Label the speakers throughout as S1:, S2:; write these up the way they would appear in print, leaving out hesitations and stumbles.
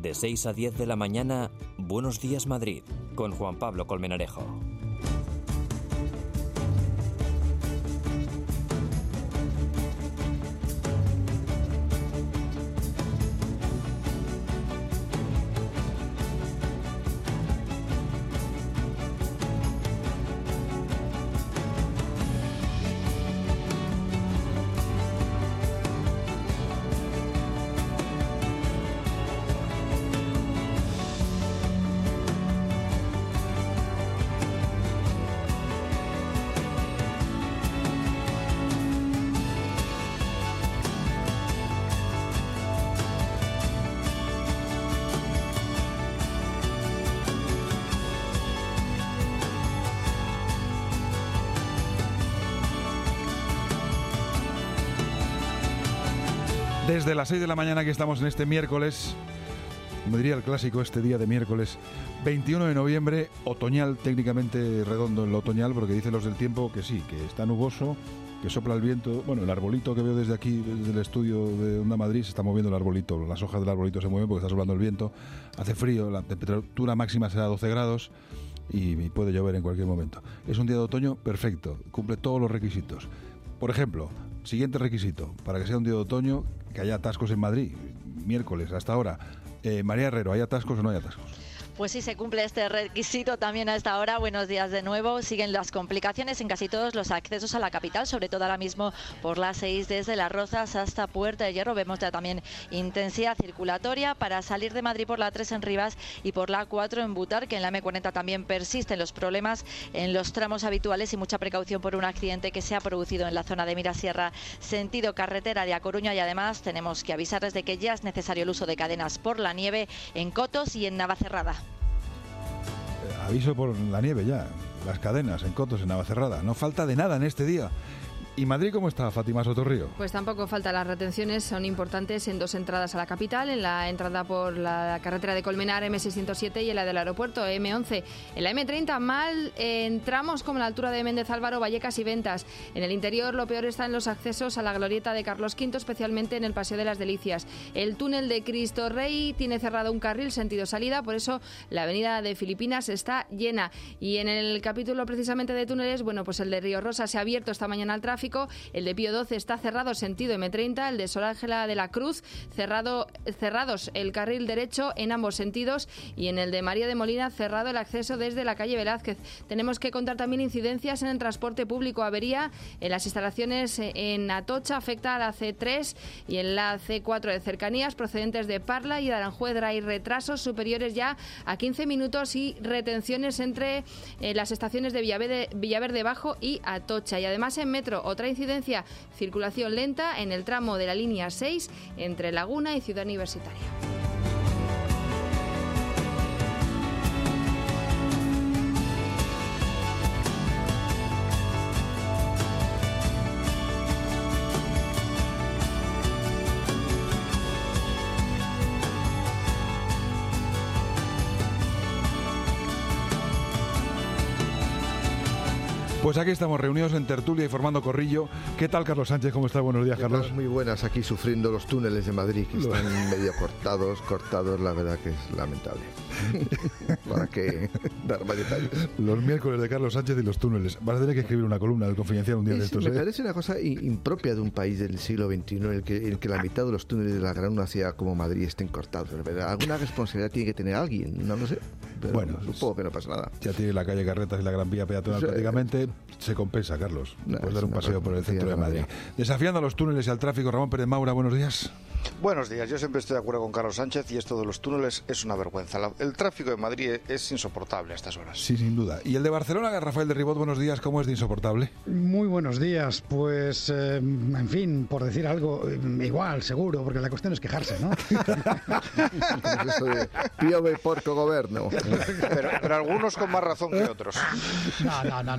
S1: De 6 a 10 de la mañana, Buenos Días Madrid, con Juan Pablo Colmenarejo.
S2: Desde las 6 de la mañana que estamos en este miércoles, como diría el clásico, este día de miércoles 21 de noviembre, otoñal, técnicamente redondo en lo otoñal, porque dicen los del tiempo que sí, que está nuboso, que sopla el viento. Bueno, el arbolito que veo desde aquí, desde el estudio de Onda Madrid, se está moviendo el arbolito, las hojas del arbolito se mueven porque está soplando el viento, hace frío, la temperatura máxima será 12 grados y puede llover en cualquier momento. Es un día de otoño perfecto, cumple todos los requisitos. Por ejemplo, siguiente requisito, para que sea un día de otoño, que haya atascos en Madrid, miércoles hasta ahora. María Herrero, ¿hay atascos o no hay atascos?
S3: Pues sí, se cumple este requisito también a esta hora. Buenos días de nuevo. Siguen las complicaciones en casi todos los accesos a la capital, sobre todo ahora mismo por las 6 desde Las Rozas hasta Puerta de Hierro. Vemos ya también intensidad circulatoria para salir de Madrid por la 3 en Rivas y por la 4 en Butarque. En la M40 también persisten los problemas en los tramos habituales y mucha precaución por un accidente que se ha producido en la zona de Mirasierra, sentido carretera de A Coruña, y además tenemos que avisarles de que ya es necesario el uso de cadenas por la nieve en Cotos y en Navacerrada.
S2: Aviso por la nieve ya, las cadenas en Cotos, en Navacerrada. No falta de nada en este día. ¿Y Madrid cómo está, Fátima Sotorrío?
S4: Pues tampoco falta. Las retenciones son importantes en dos entradas a la capital, en la entrada por la carretera de Colmenar, M607, y en la del aeropuerto, M11. En la M30 mal en tramos como la altura de Méndez Álvaro, Vallecas y Ventas. En el interior lo peor está en los accesos a la glorieta de Carlos V, especialmente en el Paseo de las Delicias. El túnel de Cristo Rey tiene cerrado un carril sentido salida, por eso la avenida de Filipinas está llena. Y en el capítulo precisamente de túneles, bueno, pues el de Río Rosa se ha abierto esta mañana al tráfico. El de Pío XII está cerrado sentido M30, el de Sor Ángela de la Cruz cerrados el carril derecho en ambos sentidos, y en el de María de Molina cerrado el acceso desde la calle Velázquez. Tenemos que contar también incidencias en el transporte público. Avería en las instalaciones en Atocha, afecta a la C3 y en la C4 de cercanías procedentes de Parla y de Aranjuez. Hay retrasos superiores ya a 15 minutos y retenciones entre las estaciones de Villaverde Bajo y Atocha. Y además en metro, otra incidencia, circulación lenta en el tramo de la línea 6 entre Laguna y Ciudad Universitaria.
S2: Pues aquí estamos reunidos en tertulia y formando corrillo. ¿Qué tal, Carlos Sánchez? ¿Cómo está? Buenos días, Carlos.
S5: Muy buenas, aquí sufriendo los túneles de Madrid, que están medio cortados, la verdad que es lamentable. ¿Para qué dar más detalles?
S2: Los miércoles de Carlos Sánchez y los túneles. Vas a tener que escribir una columna del Confidencial un día de estos.
S5: Me parece una cosa impropia de un país del siglo XXI en el que la mitad de los túneles de la gran una ciudad como Madrid estén cortados. ¿Verdad? Alguna responsabilidad tiene que tener alguien, no lo sé. Pero bueno, supongo que no pasa nada.
S2: Ya tiene la calle Carretas y la Gran Vía peatonal prácticamente. Se compensa, Carlos. Puedes dar un paseo por el centro de Madrid. Desafiando a los túneles y al tráfico, Ramón Pérez Maura, buenos días.
S6: Buenos días, yo siempre estoy de acuerdo con Carlos Sánchez y esto de los túneles es una vergüenza. El tráfico de Madrid es insoportable a estas horas.
S2: Sí, sin duda. Y el de Barcelona, Rafael de Ribot, buenos días, ¿cómo es de insoportable?
S7: Muy buenos días, pues en fin, por decir algo, igual, seguro, porque la cuestión es quejarse, ¿no?
S5: Eso de piove porco goberno.
S6: Pero algunos con más razón que otros.
S7: No, las cosas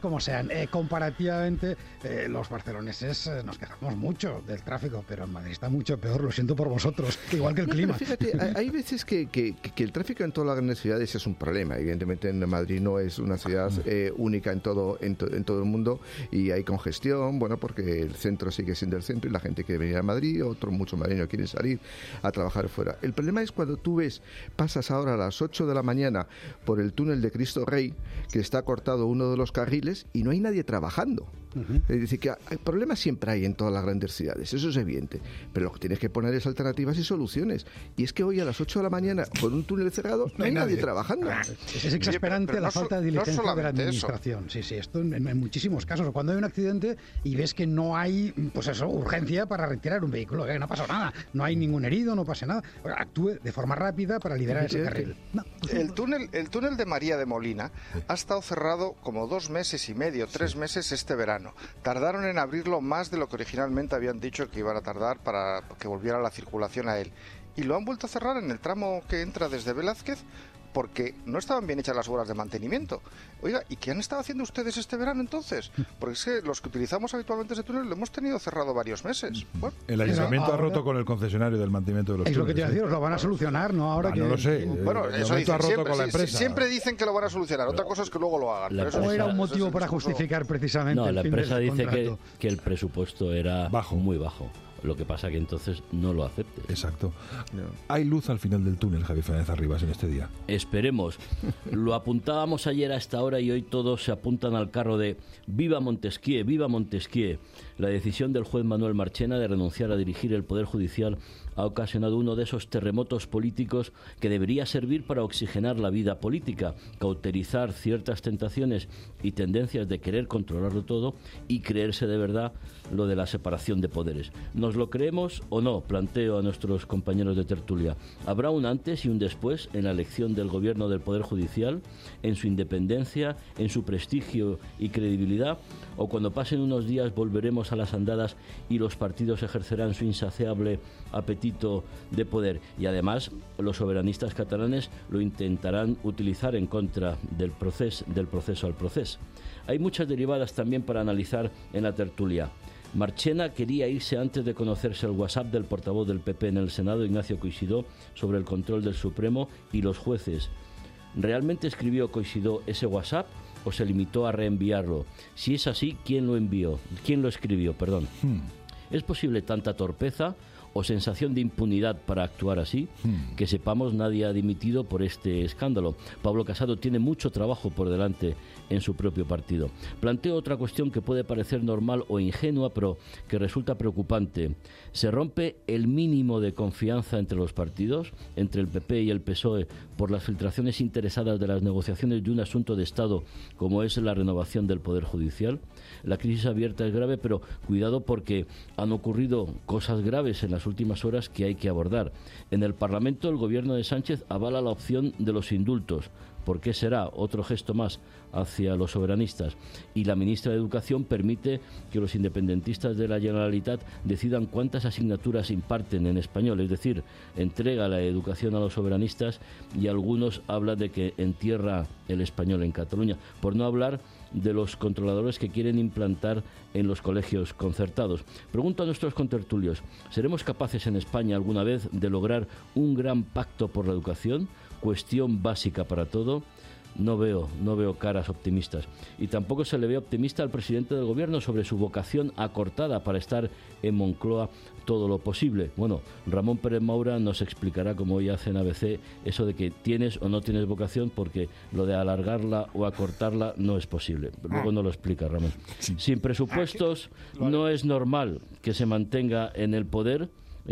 S7: como sean. Comparativamente, los barceloneses nos quejamos mucho del tráfico, pero en Madrid está mucho peor, lo siento por vosotros, igual que el clima.
S5: Fíjate, hay veces que el tráfico en todas las grandes ciudades es un problema. Evidentemente en Madrid no es una ciudad única en todo el mundo, y hay congestión, bueno, porque el centro sigue siendo el centro y la gente quiere venir a Madrid, otros muchos madrileños quieren salir a trabajar fuera. El problema es cuando tú pasas ahora a las 8 de la mañana por el túnel de Cristo Rey, que está cortado uno de los carriles y no hay nadie trabajando. Es decir, que problemas siempre hay en todas las grandes ciudades, eso es evidente, pero lo que tienes que poner es alternativas y soluciones. Y es que hoy a las 8 de la mañana, con un túnel cerrado, no hay nadie trabajando.
S7: Es exasperante la falta de diligencia de la administración. Sí, esto en muchísimos casos. Cuando hay un accidente y ves que no hay, pues eso, urgencia para retirar un vehículo, no ha pasado nada, no hay ningún herido, no pasa nada, actúe de forma rápida para liberar ese carril.
S6: El túnel de María de Molina ha estado cerrado como 2 meses y medio, 3 meses este verano. Tardaron en abrirlo más de lo que originalmente habían dicho que iban a tardar para que volviera la circulación a él. Y lo han vuelto a cerrar en el tramo que entra desde Velázquez porque no estaban bien hechas las obras de mantenimiento. Oiga, ¿y qué han estado haciendo ustedes este verano entonces? Porque es que los que utilizamos habitualmente ese túnel lo hemos tenido cerrado varios meses. Bueno,
S2: el ayuntamiento ha roto con el concesionario del mantenimiento de los túneles.
S7: Es lo que te iba a decir, os lo van a solucionar, ¿no? Ahora que...
S2: No lo sé.
S6: Bueno, eso dicen, siempre dicen que lo van a solucionar. Otra cosa es que luego lo hagan.
S7: ¿O era un motivo para justificar precisamente
S8: No,
S7: el
S8: la
S7: fin
S8: empresa
S7: del
S8: dice
S7: contrato?
S8: que el presupuesto era muy bajo. Lo que pasa que entonces no lo acepte.
S2: Exacto. No. Hay luz al final del túnel, Javier Fernández Arribas, en este día.
S8: Esperemos. Lo apuntábamos ayer a esta hora y hoy todos se apuntan al carro de ¡Viva Montesquieu! ¡Viva Montesquieu! La decisión del juez Manuel Marchena de renunciar a dirigir el Poder Judicial ha ocasionado uno de esos terremotos políticos que debería servir para oxigenar la vida política, cauterizar ciertas tentaciones y tendencias de querer controlarlo todo y creerse de verdad lo de la separación de poderes. ¿Nos lo creemos o no? Planteo a nuestros compañeros de tertulia. ¿Habrá un antes y un después en la elección del gobierno del Poder Judicial, en su independencia, en su prestigio y credibilidad? ¿O cuando pasen unos días volveremos a las andadas y los partidos ejercerán su insaciable apetito de poder? Y además los soberanistas catalanes lo intentarán utilizar en contra del proceso al proceso. Hay muchas derivadas también para analizar en la tertulia. Marchena quería irse antes de conocerse el WhatsApp del portavoz del PP en el Senado, Ignacio Coixidó, sobre el control del Supremo y los jueces. ¿Realmente escribió Coixidó ese WhatsApp o se limitó a reenviarlo? Si es así, ¿quién lo envió? ¿Quién lo escribió? Perdón. ¿Es posible tanta torpeza o sensación de impunidad para actuar así? Que sepamos, nadie ha dimitido por este escándalo. Pablo Casado tiene mucho trabajo por delante en su propio partido. Planteo otra cuestión que puede parecer normal o ingenua, pero que resulta preocupante. ¿Se rompe el mínimo de confianza entre los partidos, entre el PP y el PSOE, por las filtraciones interesadas de las negociaciones de un asunto de Estado como es la renovación del Poder Judicial? La crisis abierta es grave, pero cuidado porque han ocurrido cosas graves en las últimas horas que hay que abordar. En el Parlamento, el gobierno de Sánchez avala la opción de los indultos. ¿Por qué será? Otro gesto más hacia los soberanistas. Y la ministra de Educación permite que los independentistas de la Generalitat decidan cuántas asignaturas imparten en español, es decir, entrega la educación a los soberanistas, y algunos hablan de que entierra el español en Cataluña, por no hablar de los controladores que quieren implantar en los colegios concertados. Pregunto a nuestros contertulios, ¿seremos capaces en España alguna vez de lograr un gran pacto por la educación? Cuestión básica para todo. No veo caras optimistas. Y tampoco se le ve optimista al presidente del gobierno sobre su vocación acortada para estar en Moncloa todo lo posible. Bueno, Ramón Pérez Maura nos explicará, como hoy hace en ABC, eso de que tienes o no tienes vocación, porque lo de alargarla o acortarla no es posible. Luego no lo explica Ramón. Sí. Sin presupuestos no es normal que se mantenga en el poder,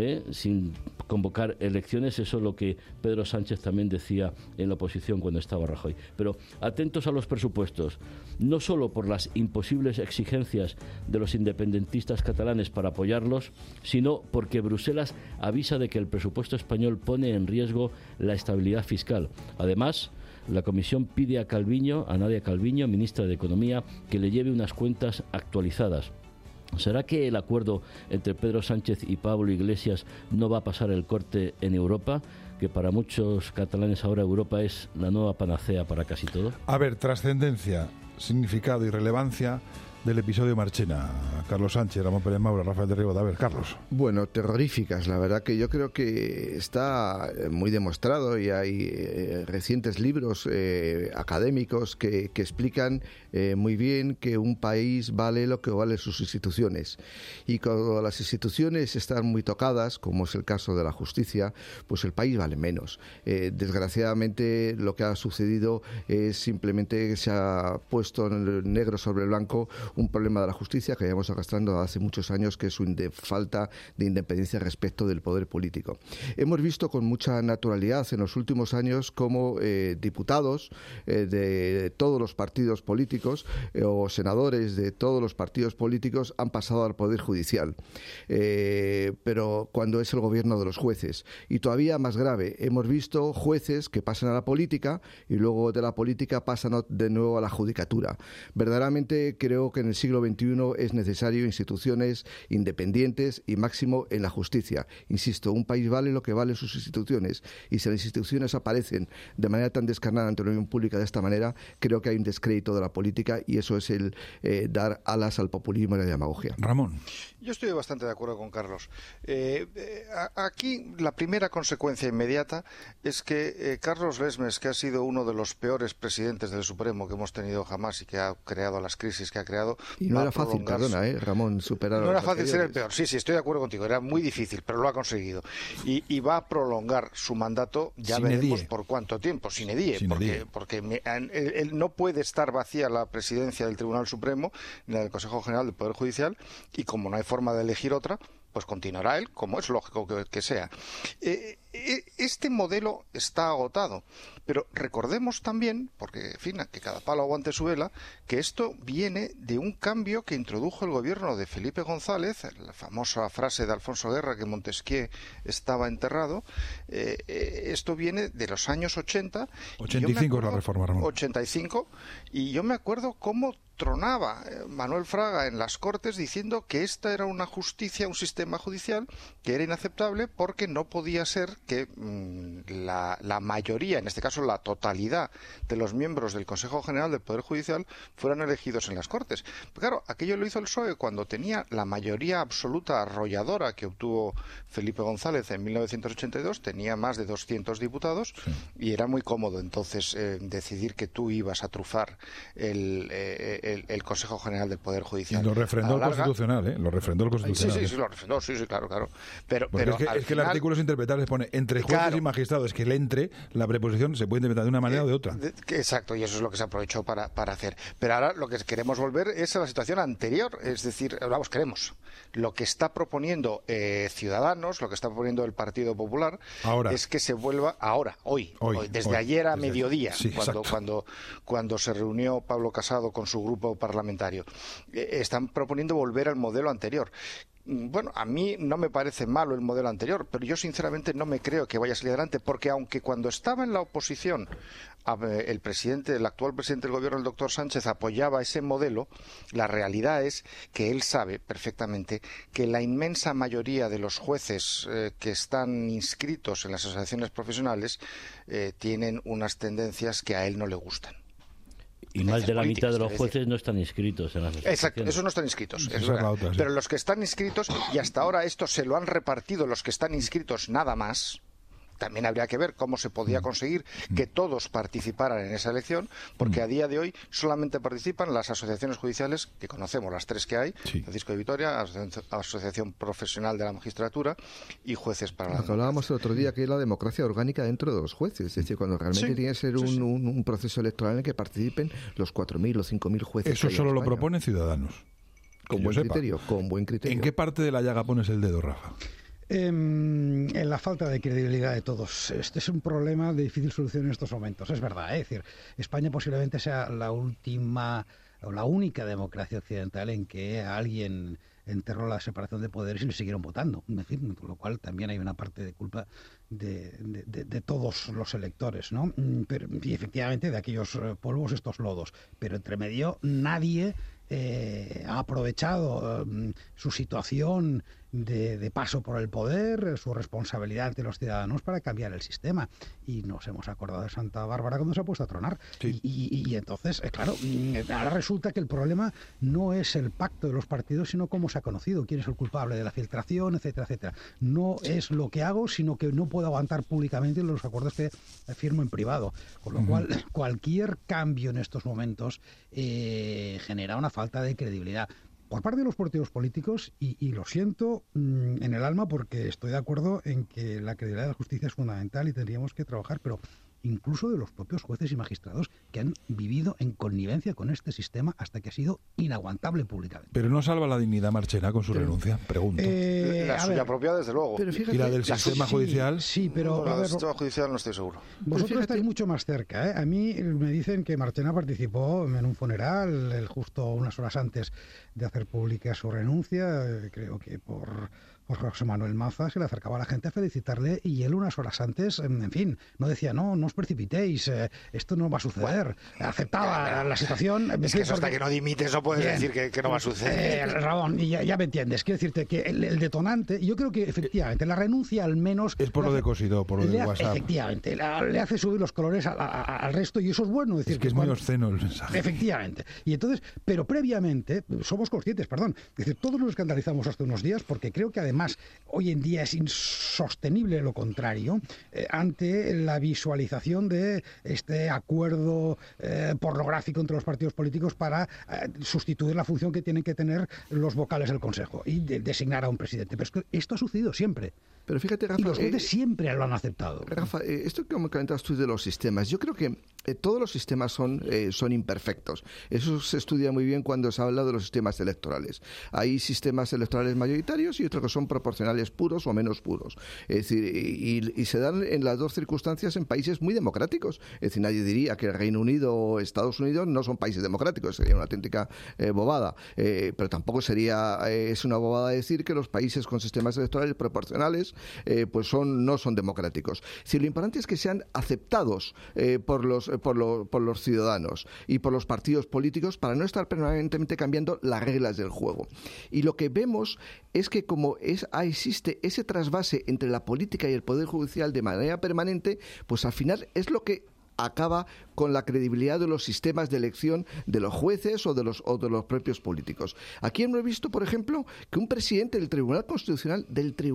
S8: sin convocar elecciones. Eso es lo que Pedro Sánchez también decía en la oposición cuando estaba Rajoy. Pero atentos a los presupuestos, no solo por las imposibles exigencias de los independentistas catalanes para apoyarlos, sino porque Bruselas avisa de que el presupuesto español pone en riesgo la estabilidad fiscal. Además, la Comisión pide a Nadia Calviño, ministra de Economía, que le lleve unas cuentas actualizadas. ¿Será que el acuerdo entre Pedro Sánchez y Pablo Iglesias no va a pasar el corte en Europa? Que para muchos catalanes ahora Europa es la nueva panacea para casi todo.
S2: A ver, trascendencia. significado y relevancia del episodio Marchena? Carlos Sánchez, Ramón Pérez Maura, Rafael de Rigo. A ver, Carlos.
S5: Bueno, terroríficas. La verdad que yo creo que está muy demostrado y hay recientes libros académicos que explican muy bien que un país vale lo que valen sus instituciones. Y cuando las instituciones están muy tocadas, como es el caso de la justicia, pues el país vale menos. Desgraciadamente lo que ha sucedido es simplemente que se ha puesto en negro sobre blanco un problema de la justicia que llevamos arrastrando hace muchos años, que es su falta de independencia respecto del poder político. Hemos visto con mucha naturalidad en los últimos años cómo diputados de todos los partidos políticos o senadores de todos los partidos políticos han pasado al poder judicial, pero cuando es el gobierno de los jueces. Y todavía más grave, hemos visto jueces que pasan a la política y luego de la política pasan de nuevo a la judicatura. Verdaderamente creo que en el siglo XXI es necesario instituciones independientes y máximo en la justicia. Insisto, un país vale lo que valen sus instituciones, y si las instituciones aparecen de manera tan descarnada ante la opinión pública de esta manera, creo que hay un descrédito de la política, y eso es el dar alas al populismo y a la demagogia.
S2: Ramón.
S6: Yo estoy bastante de acuerdo con Carlos. Aquí la primera consecuencia inmediata es que Carlos Lesmes, que ha sido uno de los peores presidentes del Supremo que hemos tenido jamás y que ha creado las crisis que ha creado...
S5: Y no era fácil, perdona, Ramón, superar...
S6: No era fácil ser el peor, sí, estoy de acuerdo contigo, era muy difícil, pero lo ha conseguido. Y va a prolongar su mandato, ya veremos por cuánto tiempo, sin edie, porque él no puede estar vacía la presidencia del Tribunal Supremo ni la del Consejo General del Poder Judicial, y como no hay forma de elegir otra, pues continuará él, como es lógico que sea. Este modelo está agotado, pero recordemos también, porque en fin, que cada palo aguante su vela, que esto viene de un cambio que introdujo el gobierno de Felipe González, la famosa frase de Alfonso Guerra que Montesquieu estaba enterrado. Esto viene de los años 80.
S2: 85 es la reforma, Ramón.
S6: 85, y yo me acuerdo cómo tronaba Manuel Fraga en las Cortes diciendo que esta era una justicia, un sistema judicial que era inaceptable, porque no podía ser que la mayoría, en este caso la totalidad de los miembros del Consejo General del Poder Judicial fueran elegidos en las Cortes. Pero claro, aquello lo hizo el PSOE cuando tenía la mayoría absoluta arrolladora que obtuvo Felipe González en 1982, tenía más de 200 diputados, y era muy cómodo entonces decidir que tú ibas a trufar el Consejo General del Poder Judicial.
S2: Y lo refrendó el Constitucional, Lo refrendó el Constitucional.
S6: Sí, lo refrendó, sí, claro. Pero
S2: es que el artículo interpretable pone entre jueces y magistrados, que el entre, la preposición se puede interpretar de una manera o de otra.
S6: Exacto, y eso es lo que se aprovechó para hacer. Pero ahora lo que queremos volver es a la situación anterior, es decir, queremos. Lo que está proponiendo Ciudadanos, lo que está proponiendo el Partido Popular, es que se vuelva hoy, desde ayer a mediodía, cuando se reunió Pablo Casado con su grupo parlamentario. Están proponiendo volver al modelo anterior. Bueno, a mí no me parece malo el modelo anterior, pero yo sinceramente no me creo que vaya a salir adelante, porque aunque cuando estaba en la oposición el actual presidente del gobierno, el doctor Sánchez, apoyaba ese modelo, la realidad es que él sabe perfectamente que la inmensa mayoría de los jueces que están inscritos en las asociaciones profesionales tienen unas tendencias que a él no le gustan.
S8: Y más de la mitad de los jueces no están inscritos en las asociaciones.
S6: Exacto, esos no están inscritos, es verdad. Pero los que están inscritos, y hasta ahora esto se lo han repartido los que están inscritos nada más. También habría que ver cómo se podía conseguir que todos participaran en esa elección, porque a día de hoy solamente participan las asociaciones judiciales que conocemos, las tres que hay: Francisco de Vitoria, Asociación Profesional de la Magistratura y Jueces para la Democracia.
S5: Hablábamos el otro día que es la democracia orgánica dentro de los jueces, es decir, cuando realmente tiene que ser un proceso electoral en el que participen los 4.000 o 5.000 jueces.
S2: Eso solo lo proponen Ciudadanos.
S5: Con buen criterio.
S2: ¿En qué parte de la llaga pones el dedo, Rafa?
S7: En la falta de credibilidad de todos. Este es un problema de difícil solución en estos momentos, es verdad. Es decir, España posiblemente sea la última o la única democracia occidental en que alguien enterró la separación de poderes y le siguieron votando. En fin, con lo cual también hay una parte de culpa de todos los electores, ¿no? Y efectivamente de aquellos polvos estos lodos. Pero entre medio nadie ha aprovechado su situación de paso por el poder, su responsabilidad ante los ciudadanos para cambiar el sistema. Y nos hemos acordado de Santa Bárbara cuando se ha puesto a tronar.
S2: Sí.
S7: Y entonces, claro, ahora resulta que el problema no es el pacto de los partidos, sino cómo se ha conocido, quién es el culpable de la filtración, etcétera, etcétera. No es lo que hago, sino que no puedo aguantar públicamente los acuerdos que firmo en privado. Con lo cual, cualquier cambio en estos momentos genera una falta de credibilidad por parte de los partidos políticos, y lo siento en el alma, porque estoy de acuerdo en que la credibilidad de la justicia es fundamental y tendríamos que trabajar, pero incluso de los propios jueces y magistrados que han vivido en connivencia con este sistema hasta que ha sido inaguantable públicamente.
S2: Pero no salva la dignidad Marchena con su renuncia, pregunto.
S6: La suya propia, desde luego.
S5: Pero fíjate,
S2: ¿Y la del sistema judicial?
S7: Sí, pero...
S6: La del sistema judicial no estoy seguro.
S7: Vosotros estáis mucho más cerca, ¿eh? A mí me dicen que Marchena participó en un funeral justo unas horas antes de hacer pública su renuncia, creo que por José Manuel Maza, se le acercaba a la gente a felicitarle, y él unas horas antes, en fin, no decía, no os precipitéis, esto no va a suceder. Aceptaba la situación.
S6: Es que eso hasta que no dimites no puedes decir que no va a suceder.
S7: Ramón, y ya me entiendes. Quiero decirte que el detonante, yo creo que efectivamente la renuncia al menos...
S2: Es por lo de Cosido, por lo de WhatsApp.
S7: Efectivamente, le hace subir los colores al resto, y eso es bueno.
S2: Es que es muy obsceno el mensaje.
S7: Efectivamente. Y entonces, pero previamente, somos conscientes, es decir, todos nos escandalizamos hace unos días, porque creo que además hoy en día es insostenible lo contrario, ante la visualización de este acuerdo pornográfico entre los partidos políticos para sustituir la función que tienen que tener los vocales del Consejo y designar a un presidente. Pero es que esto ha sucedido siempre.
S5: Pero fíjate, Rafa,
S7: y los jueces siempre lo han aceptado.
S5: Rafa, esto que comentas tú de los sistemas, yo creo que todos los sistemas son imperfectos. Eso se estudia muy bien cuando se habla de los sistemas electorales. Hay sistemas electorales mayoritarios y otros que son proporcionales puros o menos puros. Es decir, y se dan en las dos circunstancias en países muy democráticos. Es decir, nadie diría que el Reino Unido o Estados Unidos no son países democráticos. Sería una auténtica bobada. Pero tampoco es una bobada decir que los países con sistemas electorales proporcionales pues no son democráticos. Si lo importante es que sean aceptados por los ciudadanos y por los partidos políticos para no estar permanentemente cambiando las reglas del juego. Y lo que vemos es que como existe ese trasvase entre la política y el Poder Judicial de manera permanente, pues al final es lo que acaba con la credibilidad de los sistemas de elección de los jueces o de los propios políticos. Aquí hemos visto, por ejemplo, que un presidente del Tribunal Constitucional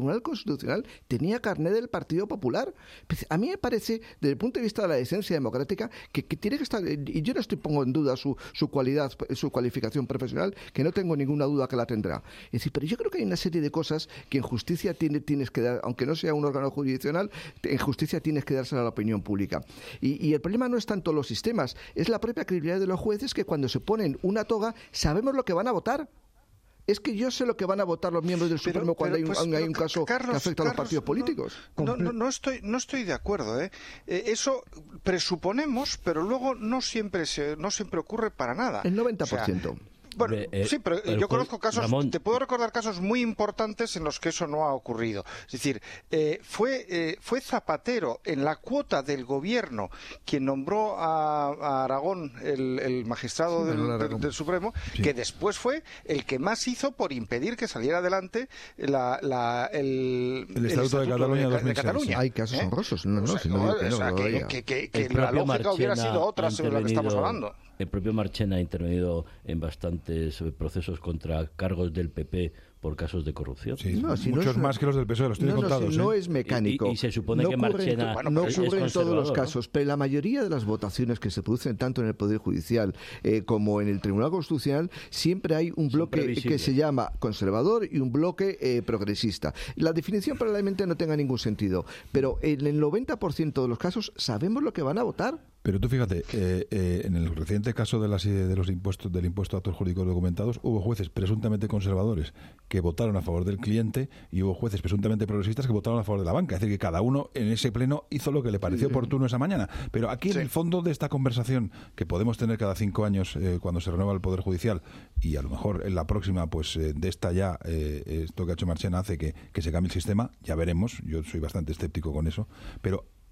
S5: tenía carné del Partido Popular. A mí me parece, desde el punto de vista de la decencia democrática, que tiene que estar, y yo no pongo en duda su cualidad, su cualificación profesional, que no tengo ninguna duda que la tendrá. Es decir, pero yo creo que hay una serie de cosas que en justicia tienes que dar, aunque no sea un órgano jurisdiccional, en justicia tienes que dársela a la opinión pública. Y el problema no es tanto los sistemas, es la propia credibilidad de los jueces, que cuando se ponen una toga sabemos lo que van a votar. Es que yo sé lo que van a votar los miembros del Supremo cuando hay un caso
S6: Carlos,
S5: que afecta a los partidos políticos.
S6: No estoy de acuerdo. Eso presuponemos, pero luego no siempre ocurre para nada.
S5: El 90%.
S6: Bueno, sí, pero yo conozco casos, Ramón, te puedo recordar casos muy importantes en los que eso no ha ocurrido. Es decir, fue Zapatero en la cuota del gobierno quien nombró a Aragón el magistrado del Supremo, sí, que después fue el que más hizo por impedir que saliera adelante el Estatuto de Cataluña.
S5: Hay casos honrosos,
S6: que la lógica hubiera sido otra sobre la que estamos hablando.
S8: El propio Marchena ha intervenido en bastantes procesos contra cargos del PP por casos de corrupción.
S2: Sí, muchos más que los del PSOE, los tiene contados.
S5: No es mecánico.
S8: Y se supone que Marchena
S5: no ocurre en todos los casos, pero la mayoría de las votaciones que se producen tanto en el Poder Judicial como en el Tribunal Constitucional, siempre hay un bloque que se llama conservador y un bloque progresista. La definición probablemente no tenga ningún sentido, pero en el 90% de los casos sabemos lo que van a votar.
S2: Pero tú fíjate, en el reciente caso del impuesto a actos jurídicos documentados, hubo jueces presuntamente conservadores que votaron a favor del cliente y hubo jueces presuntamente progresistas que votaron a favor de la banca. Es decir, que cada uno en ese pleno hizo lo que le pareció oportuno esa mañana. Pero aquí en el fondo de esta conversación que podemos tener cada 5 años cuando se renueva el Poder Judicial, y a lo mejor en la próxima, pues de esta ya, esto que ha hecho Marchena hace que se cambie el sistema, ya veremos. Yo soy bastante escéptico con eso, pero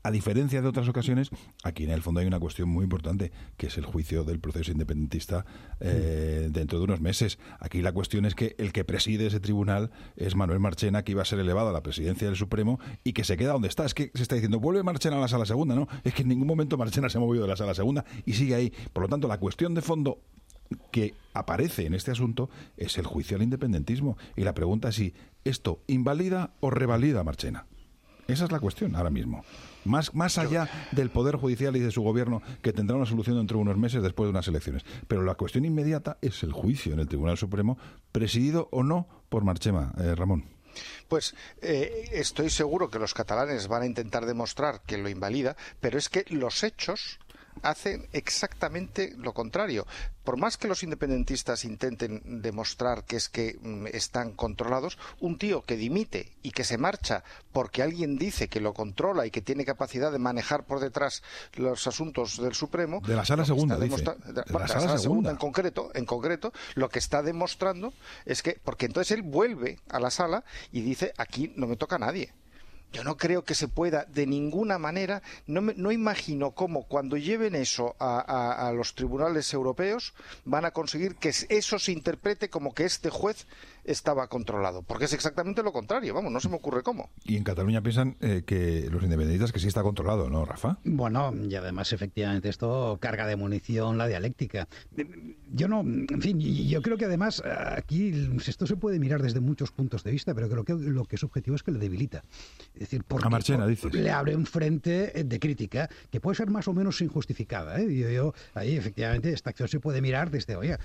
S2: a diferencia de otras ocasiones, aquí en el fondo hay una cuestión muy importante, que es el juicio del proceso independentista dentro de unos meses. Aquí la cuestión es que el que preside ese tribunal es Manuel Marchena, que iba a ser elevado a la presidencia del Supremo y que se queda donde está. Es que se está diciendo, vuelve Marchena a la Sala Segunda, ¿no? Es que en ningún momento Marchena se ha movido de la Sala Segunda y sigue ahí. Por lo tanto, la cuestión de fondo que aparece en este asunto es el juicio al independentismo. Y la pregunta es si esto invalida o revalida a Marchena. Esa es la cuestión ahora mismo. Más allá del Poder Judicial y de su gobierno, que tendrá una solución dentro de unos meses después de unas elecciones. Pero la cuestión inmediata es el juicio en el Tribunal Supremo, presidido o no por Marchena. Ramón.
S6: Pues estoy seguro que los catalanes van a intentar demostrar que lo invalida, pero es que los hechos hacen exactamente lo contrario. Por más que los independentistas intenten demostrar que es que están controlados, un tío que dimite y que se marcha porque alguien dice que lo controla y que tiene capacidad de manejar por detrás los asuntos del Supremo,
S2: de la Sala Segunda,
S6: de la Sala Segunda en concreto, lo que está demostrando es que, porque entonces él vuelve a la sala y dice, aquí no me toca a nadie. Yo no creo que se pueda de ninguna manera, no imagino cómo cuando lleven eso a los tribunales europeos van a conseguir que eso se interprete como que este juez estaba controlado, porque es exactamente lo contrario, vamos, no se me ocurre cómo.
S2: Y en Cataluña piensan que los independentistas que sí está controlado, ¿no, Rafa?
S7: Bueno, y además efectivamente esto carga de munición la dialéctica. Yo no, en fin, yo creo que además aquí esto se puede mirar desde muchos puntos de vista, pero creo que lo que es objetivo es que le debilita. Es decir, porque
S2: a Marchena, dices.
S7: Le abre un frente de crítica que puede ser más o menos injustificada. Yo ahí efectivamente esta acción se puede mirar desde, oye,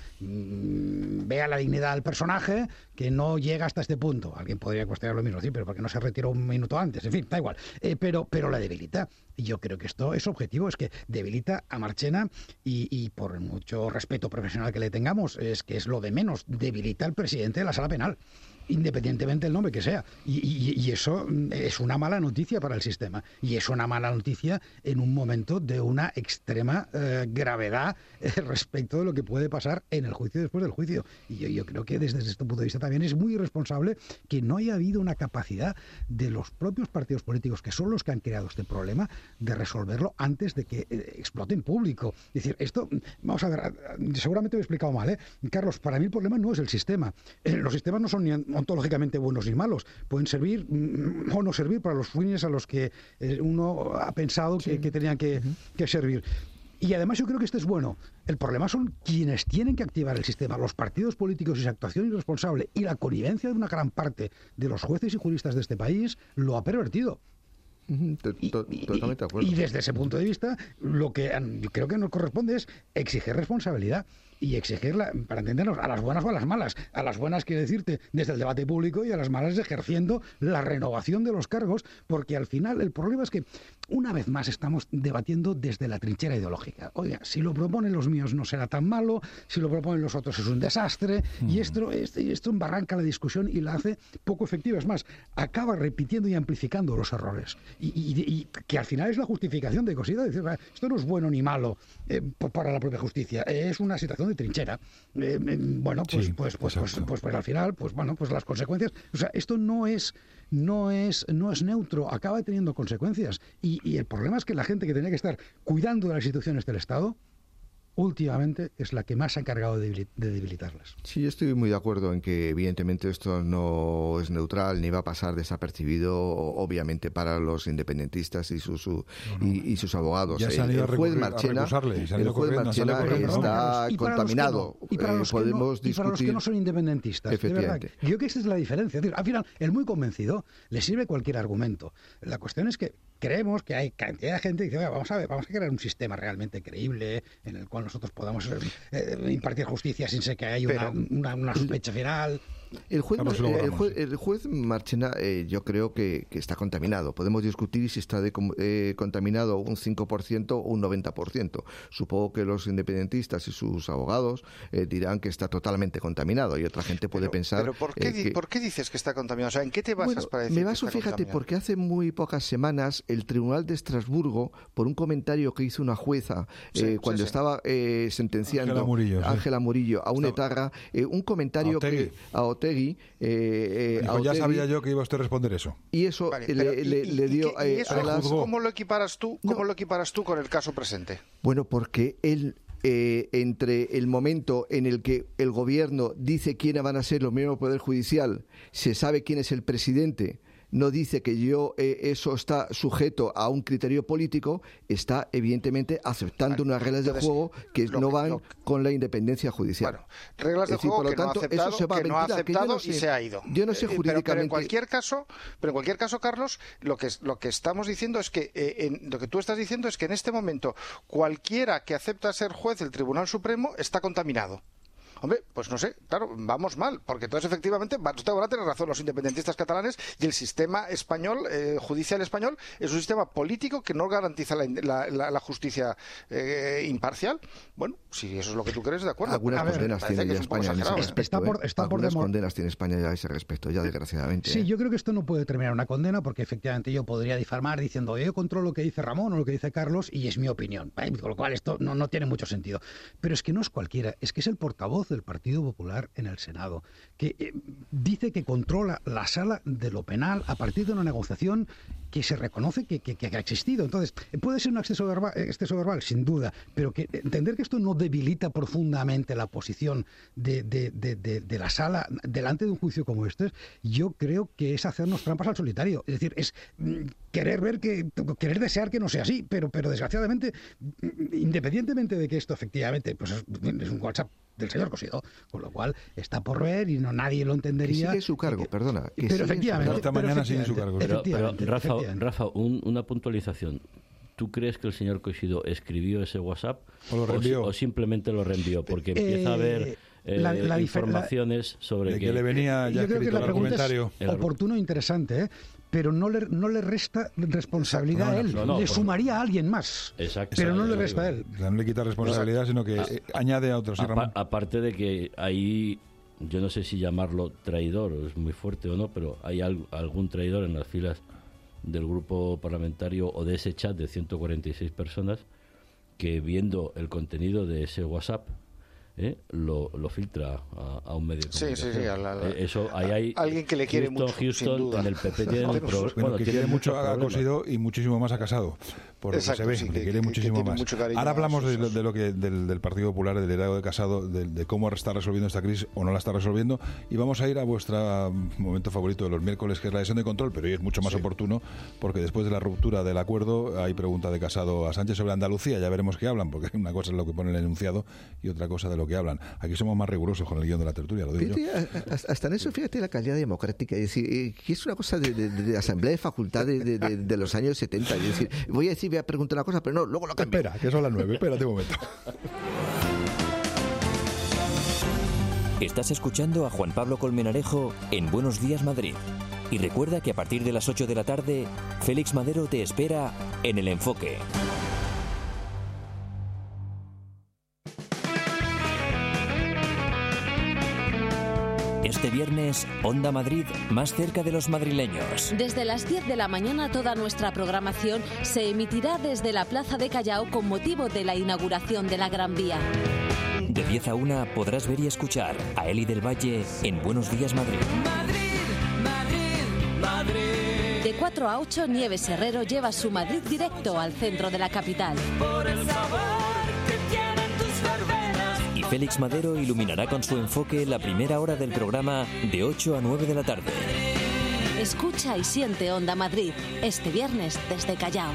S7: vea la dignidad del personaje, que no llega hasta este punto. Alguien podría cuestionar lo mismo, sí, pero porque no se retiró un minuto antes, en fin, da igual. Pero la debilita. Y yo creo que esto es objetivo, es que debilita a Marchena y por mucho respeto profesional que le tengamos, es que es lo de menos, debilita al presidente de la Sala Penal, independientemente del nombre que sea. Y eso es una mala noticia para el sistema. Y es una mala noticia en un momento de una extrema gravedad respecto de lo que puede pasar en el juicio después del juicio. Y yo creo que desde este punto de vista también es muy irresponsable que no haya habido una capacidad de los propios partidos políticos, que son los que han creado este problema, de resolverlo antes de que explote en público. Es decir, esto, vamos a ver, seguramente me he explicado mal, Carlos, para mí el problema no es el sistema. Los sistemas no son ni ontológicamente buenos ni malos. Pueden servir o no servir para los fines a los que uno ha pensado que tenían que servir. Y además yo creo que esto es bueno. El problema son quienes tienen que activar el sistema, los partidos políticos y su actuación irresponsable, y la connivencia de una gran parte de los jueces y juristas de este país lo ha pervertido.
S5: Totalmente de acuerdo.
S7: Y desde ese punto de vista, lo que creo que nos corresponde es exigir responsabilidad. Y exigirla, para entendernos, a las buenas o a las malas. A las buenas, quiero decirte, desde el debate público, y a las malas ejerciendo la renovación de los cargos, porque al final el problema es que una vez más estamos debatiendo desde la trinchera ideológica. Oiga, si lo proponen los míos no será tan malo, si lo proponen los otros es un desastre, y esto embarranca la discusión y la hace poco efectiva. Es más, acaba repitiendo y amplificando los errores. Y que al final es la justificación de cosida, decir, esto no es bueno ni malo para la propia justicia, es una situación de trinchera. Bueno, pues al final, pues las consecuencias, o sea, esto no es neutro, acaba teniendo consecuencias. Y el problema es que la gente que tenía que estar cuidando de las instituciones del Estado últimamente es la que más se ha encargado de debilitarlas.
S5: Sí, yo estoy muy de acuerdo en que evidentemente esto no es neutral ni va a pasar desapercibido, obviamente, para los independentistas y sus abogados.
S2: Ya se han ido
S5: el juez Marchena está contaminado.
S7: Y para los que no son independentistas, de verdad. Yo creo que esa es la diferencia. Es decir, al final, el muy convencido le sirve cualquier argumento. La cuestión es que creemos que hay cantidad de gente que dice, vamos a crear un sistema realmente creíble en el cual nosotros podamos impartir justicia sin ser que haya una sospecha final.
S5: El juez Marchena yo creo que está contaminado. Podemos discutir si está contaminado un 5% o un 90%. Supongo que los independentistas y sus abogados dirán que está totalmente contaminado, y otra gente puede pensar...
S6: ¿Pero por qué dices que está contaminado? O sea, ¿en qué te basas para decir
S5: me baso,
S6: que está
S5: fíjate,
S6: contaminado?
S5: porque hace muy pocas semanas el Tribunal de Estrasburgo, por un comentario que hizo una jueza cuando estaba sentenciando
S2: Ángela Murillo
S5: a un etarra, un comentario a Otegi.
S2: Ya sabía yo que iba usted a responder eso.
S5: Y eso le dio...
S6: ¿Cómo lo equiparas tú? ¿Cómo lo equiparas tú con el caso presente?
S5: Bueno, porque él... entre el momento en el que el gobierno dice quiénes van a ser los miembros del Poder Judicial, se sabe quién es el presidente, no dice que eso está sujeto a un criterio político, está evidentemente aceptando unas reglas de juego que no van con la independencia judicial.
S6: Bueno, reglas de juego que no ha aceptado y se ha ido.
S5: Yo no sé jurídicamente...
S6: Pero en cualquier caso, Carlos, lo que estamos diciendo es que lo que tú estás diciendo es que en este momento cualquiera que acepta ser juez del Tribunal Supremo está contaminado. Hombre, pues no sé, claro, vamos mal, porque entonces efectivamente usted va a tener razón, los independentistas catalanes y el sistema español, judicial español, es un sistema político que no garantiza la justicia imparcial. Bueno, si eso es lo que tú crees, de acuerdo.
S5: Algunas condenas tiene ya España en ese respecto. Algunas condenas tiene España ya a ese respecto, ya desgraciadamente.
S7: Sí, yo creo que esto no puede terminar una condena, porque efectivamente yo podría difamar diciendo yo controlo lo que dice Ramón o lo que dice Carlos y es mi opinión, con lo cual esto no tiene mucho sentido. Pero es que no es cualquiera, es que es el portavoz del Partido Popular en el Senado, que dice que controla la sala de lo penal a partir de una negociación que se reconoce que ha existido. Entonces, puede ser un exceso verbal, sin duda, pero que entender que esto no debilita profundamente la posición de la sala delante de un juicio como este, yo creo que es hacernos trampas al solitario. Es decir, es querer desear que no sea así, pero desgraciadamente, independientemente de que esto efectivamente pues es un WhatsApp del señor Cosidó, con lo cual está por ver y nadie lo entendería.
S5: Que sigue su cargo, perdona.
S7: Pero efectivamente.
S2: Esta mañana sigue su cargo.
S8: Pero Rafa, una puntualización. ¿Tú crees que el señor Cosidó escribió ese WhatsApp o simplemente lo reenvió? Porque empieza a haber informaciones sobre
S2: que le venía ya escrito el argumentario.
S7: Es oportuno e interesante, pero no le resta responsabilidad a él. Le sumaría a alguien más.
S8: Exacto.
S7: Pero no le resta a él.
S2: No le quita responsabilidad, sino que añade a otros.
S8: Aparte de que ahí, yo no sé si llamarlo traidor, es muy fuerte o no, pero hay algún traidor en las filas del grupo parlamentario o de ese chat de 146 personas que, viendo el contenido de ese WhatsApp, lo filtra a un medio de comunicación.
S6: Sí.
S8: Ahí hay
S6: alguien que le quiere mucho,
S8: Houston,
S6: sin duda.
S8: En el PP tiene
S2: que quiere mucho a Cosidó y muchísimo más a Casado, por lo que se ve, que quiere muchísimo más. Ahora hablamos del Partido Popular, del liderazgo de Casado, de cómo está resolviendo esta crisis o no la está resolviendo, y vamos a ir a vuestro momento favorito de los miércoles, que es la sesión de control, pero hoy es mucho más oportuno, porque después de la ruptura del acuerdo hay pregunta de Casado a Sánchez sobre Andalucía. Ya veremos qué hablan, porque una cosa es lo que pone el enunciado y otra cosa de lo que hablan. Aquí somos más rigurosos con el guión de la tertulia, lo digo yo.
S5: Hasta en eso, fíjate la calidad democrática. Es decir, que es una cosa de asamblea de facultades de los años 70. Es decir, voy a preguntar una cosa, pero no, luego lo cambio.
S2: Espera, que son las 9, espérate un momento.
S1: Estás escuchando a Juan Pablo Colmenarejo en Buenos Días Madrid. Y recuerda que a partir de las 8 de la tarde, Félix Madero te espera en El Enfoque. Este viernes, Onda Madrid, más cerca de los madrileños.
S9: Desde las 10 de la mañana toda nuestra programación se emitirá desde la Plaza de Callao con motivo de la inauguración de la Gran Vía.
S1: De 10 a 1 podrás ver y escuchar a Eli del Valle en Buenos Días Madrid.
S9: Madrid. De 4 a 8, Nieves Herrero lleva su Madrid directo al centro de la capital. Por el sabor que tienen tus verbenas.
S1: Y Félix Madero iluminará con su enfoque la primera hora del programa de 8 a 9 de la tarde.
S9: Escucha y siente Onda Madrid, este viernes desde Callao.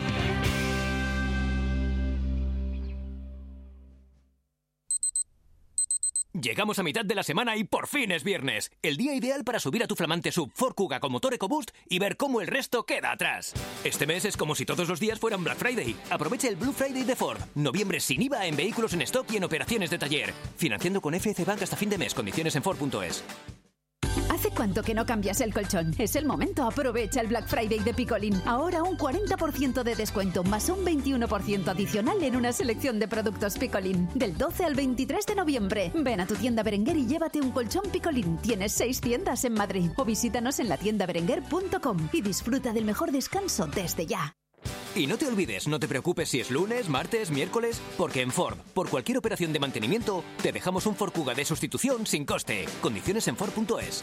S10: Llegamos a mitad de la semana y por fin es viernes. El día ideal para subir a tu flamante SUV Ford Kuga con motor EcoBoost y ver cómo el resto queda atrás. Este mes es como si todos los días fueran Black Friday. Aprovecha el Blue Friday de Ford. Noviembre sin IVA en vehículos en stock y en operaciones de taller. Financiando con FC Bank hasta fin de mes. Condiciones en Ford.es.
S11: ¿Hace cuánto que no cambias el colchón? Es el momento, aprovecha el Black Friday de Picolín. Ahora un 40% de descuento más un 21% adicional en una selección de productos Picolín. Del 12 al 23 de noviembre. Ven a tu tienda Berenguer y llévate un colchón Picolín. Tienes 6 tiendas en Madrid. O visítanos en latiendaberenguer.com y disfruta del mejor descanso desde ya.
S10: Y no te olvides, no te preocupes si es lunes, martes, miércoles, porque en Ford, por cualquier operación de mantenimiento, te dejamos un Ford Kuga de sustitución sin coste. Condiciones en Ford.es.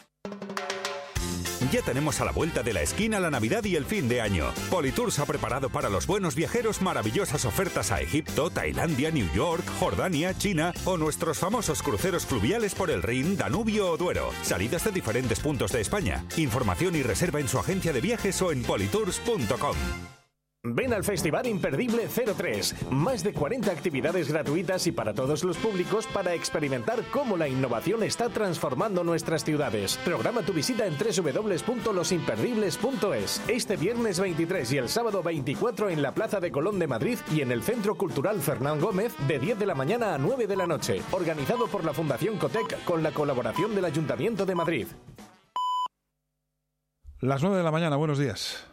S12: Ya tenemos a la vuelta de la esquina la Navidad y el fin de año. Politours ha preparado para los buenos viajeros maravillosas ofertas a Egipto, Tailandia, New York, Jordania, China o nuestros famosos cruceros fluviales por el Rin, Danubio o Duero. Salidas de diferentes puntos de España. Información y reserva en su agencia de viajes o en politours.com.
S13: Ven al Festival Imperdible 03. Más de 40 actividades gratuitas y para todos los públicos para experimentar cómo la innovación está transformando nuestras ciudades. Programa tu visita en www.losimperdibles.es. Este viernes 23 y el sábado 24 en la Plaza de Colón de Madrid y en el Centro Cultural Fernán Gómez de 10 de la mañana a 9 de la noche. Organizado por la Fundación Cotec con la colaboración del Ayuntamiento de Madrid.
S2: Las 9 de la mañana, buenos días.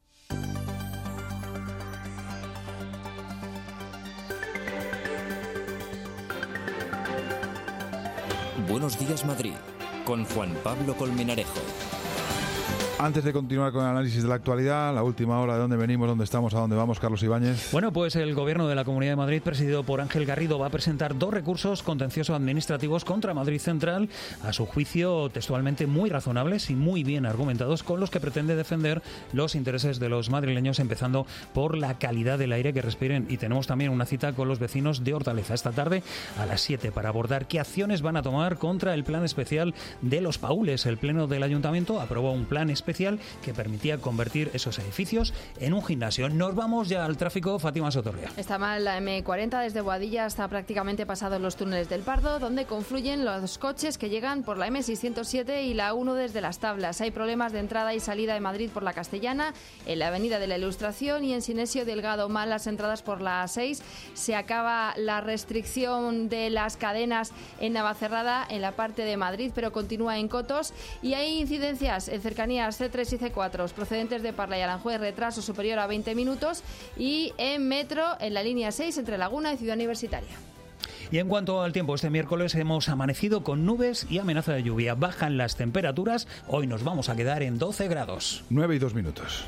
S1: Buenos días, Madrid, con Juan Pablo Colmenarejo.
S2: Antes de continuar con el análisis de la actualidad, la última hora de dónde venimos, dónde estamos, a dónde vamos, Carlos Ibáñez.
S14: Bueno, pues el Gobierno de la Comunidad de Madrid, presidido por Ángel Garrido, va a presentar 2 recursos contenciosos administrativos contra Madrid Central, a su juicio textualmente muy razonables y muy bien argumentados, con los que pretende defender los intereses de los madrileños, empezando por la calidad del aire que respiren. Y tenemos también una cita con los vecinos de Hortaleza esta tarde a las 7 para abordar qué acciones van a tomar contra el plan especial de Los Paules. El Pleno del Ayuntamiento aprobó un plan especial que permitía convertir esos edificios en un gimnasio. Nos vamos ya al tráfico, Fátima Sotorria.
S4: Está mal la M40 desde Boadilla hasta prácticamente pasados los túneles del Pardo, donde confluyen los coches que llegan por la M607 y la 1 desde Las Tablas. Hay problemas de entrada y salida de Madrid por la Castellana, en la Avenida de la Ilustración y en Sinesio Delgado. Mal las entradas por la A6. Se acaba la restricción de las cadenas en Navacerrada, en la parte de Madrid, pero continúa en Cotos. Y hay incidencias en cercanías C3 y C4 procedentes de Parla y Aranjuez, retraso superior a 20 minutos, y en metro en la línea 6 entre Laguna y Ciudad Universitaria.
S14: Y en cuanto al tiempo, este miércoles hemos amanecido con nubes y amenaza de lluvia. Bajan las temperaturas, hoy nos vamos a quedar en 12 grados.
S2: 9 y 2 minutos.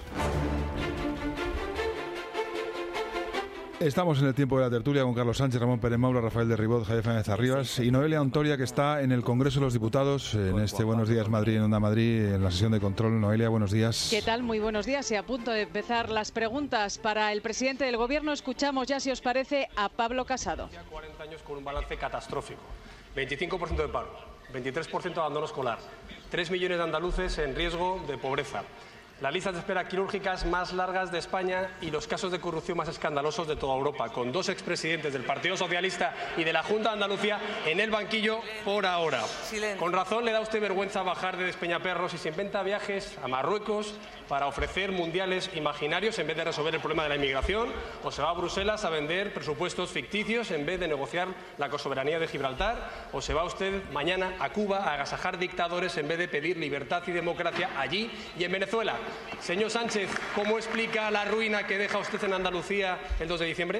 S2: Estamos en el tiempo de la tertulia con Carlos Sánchez, Ramón Pérez Maura, Rafael de Ribot, Javier Fernández Arribas y Noelia Ontoria, que está en el Congreso de los Diputados en este Buenos Días Madrid, en Onda Madrid, en la sesión de control. Noelia, buenos días.
S15: ¿Qué tal? Muy buenos días. Y a punto de empezar las preguntas para el presidente del Gobierno. Escuchamos ya, si os parece, a Pablo Casado.
S16: Ya 40 años con un balance catastrófico. 25% de paro, 23% de abandono escolar, 3 millones de andaluces en riesgo de pobreza, las listas de espera quirúrgicas más largas de España y los casos de corrupción más escandalosos de toda Europa, con 2 expresidentes del Partido Socialista y de la Junta de Andalucía en el banquillo por ahora. Silencio. Con razón le da a usted vergüenza bajar de Despeñaperros y se inventa viajes a Marruecos para ofrecer mundiales imaginarios en vez de resolver el problema de la inmigración, o se va a Bruselas a vender presupuestos ficticios en vez de negociar la cosoberanía de Gibraltar, o se va usted mañana a Cuba a agasajar dictadores en vez de pedir libertad y democracia allí y en Venezuela. Señor Sánchez, ¿cómo explica la ruina que deja usted en Andalucía el 2 de diciembre?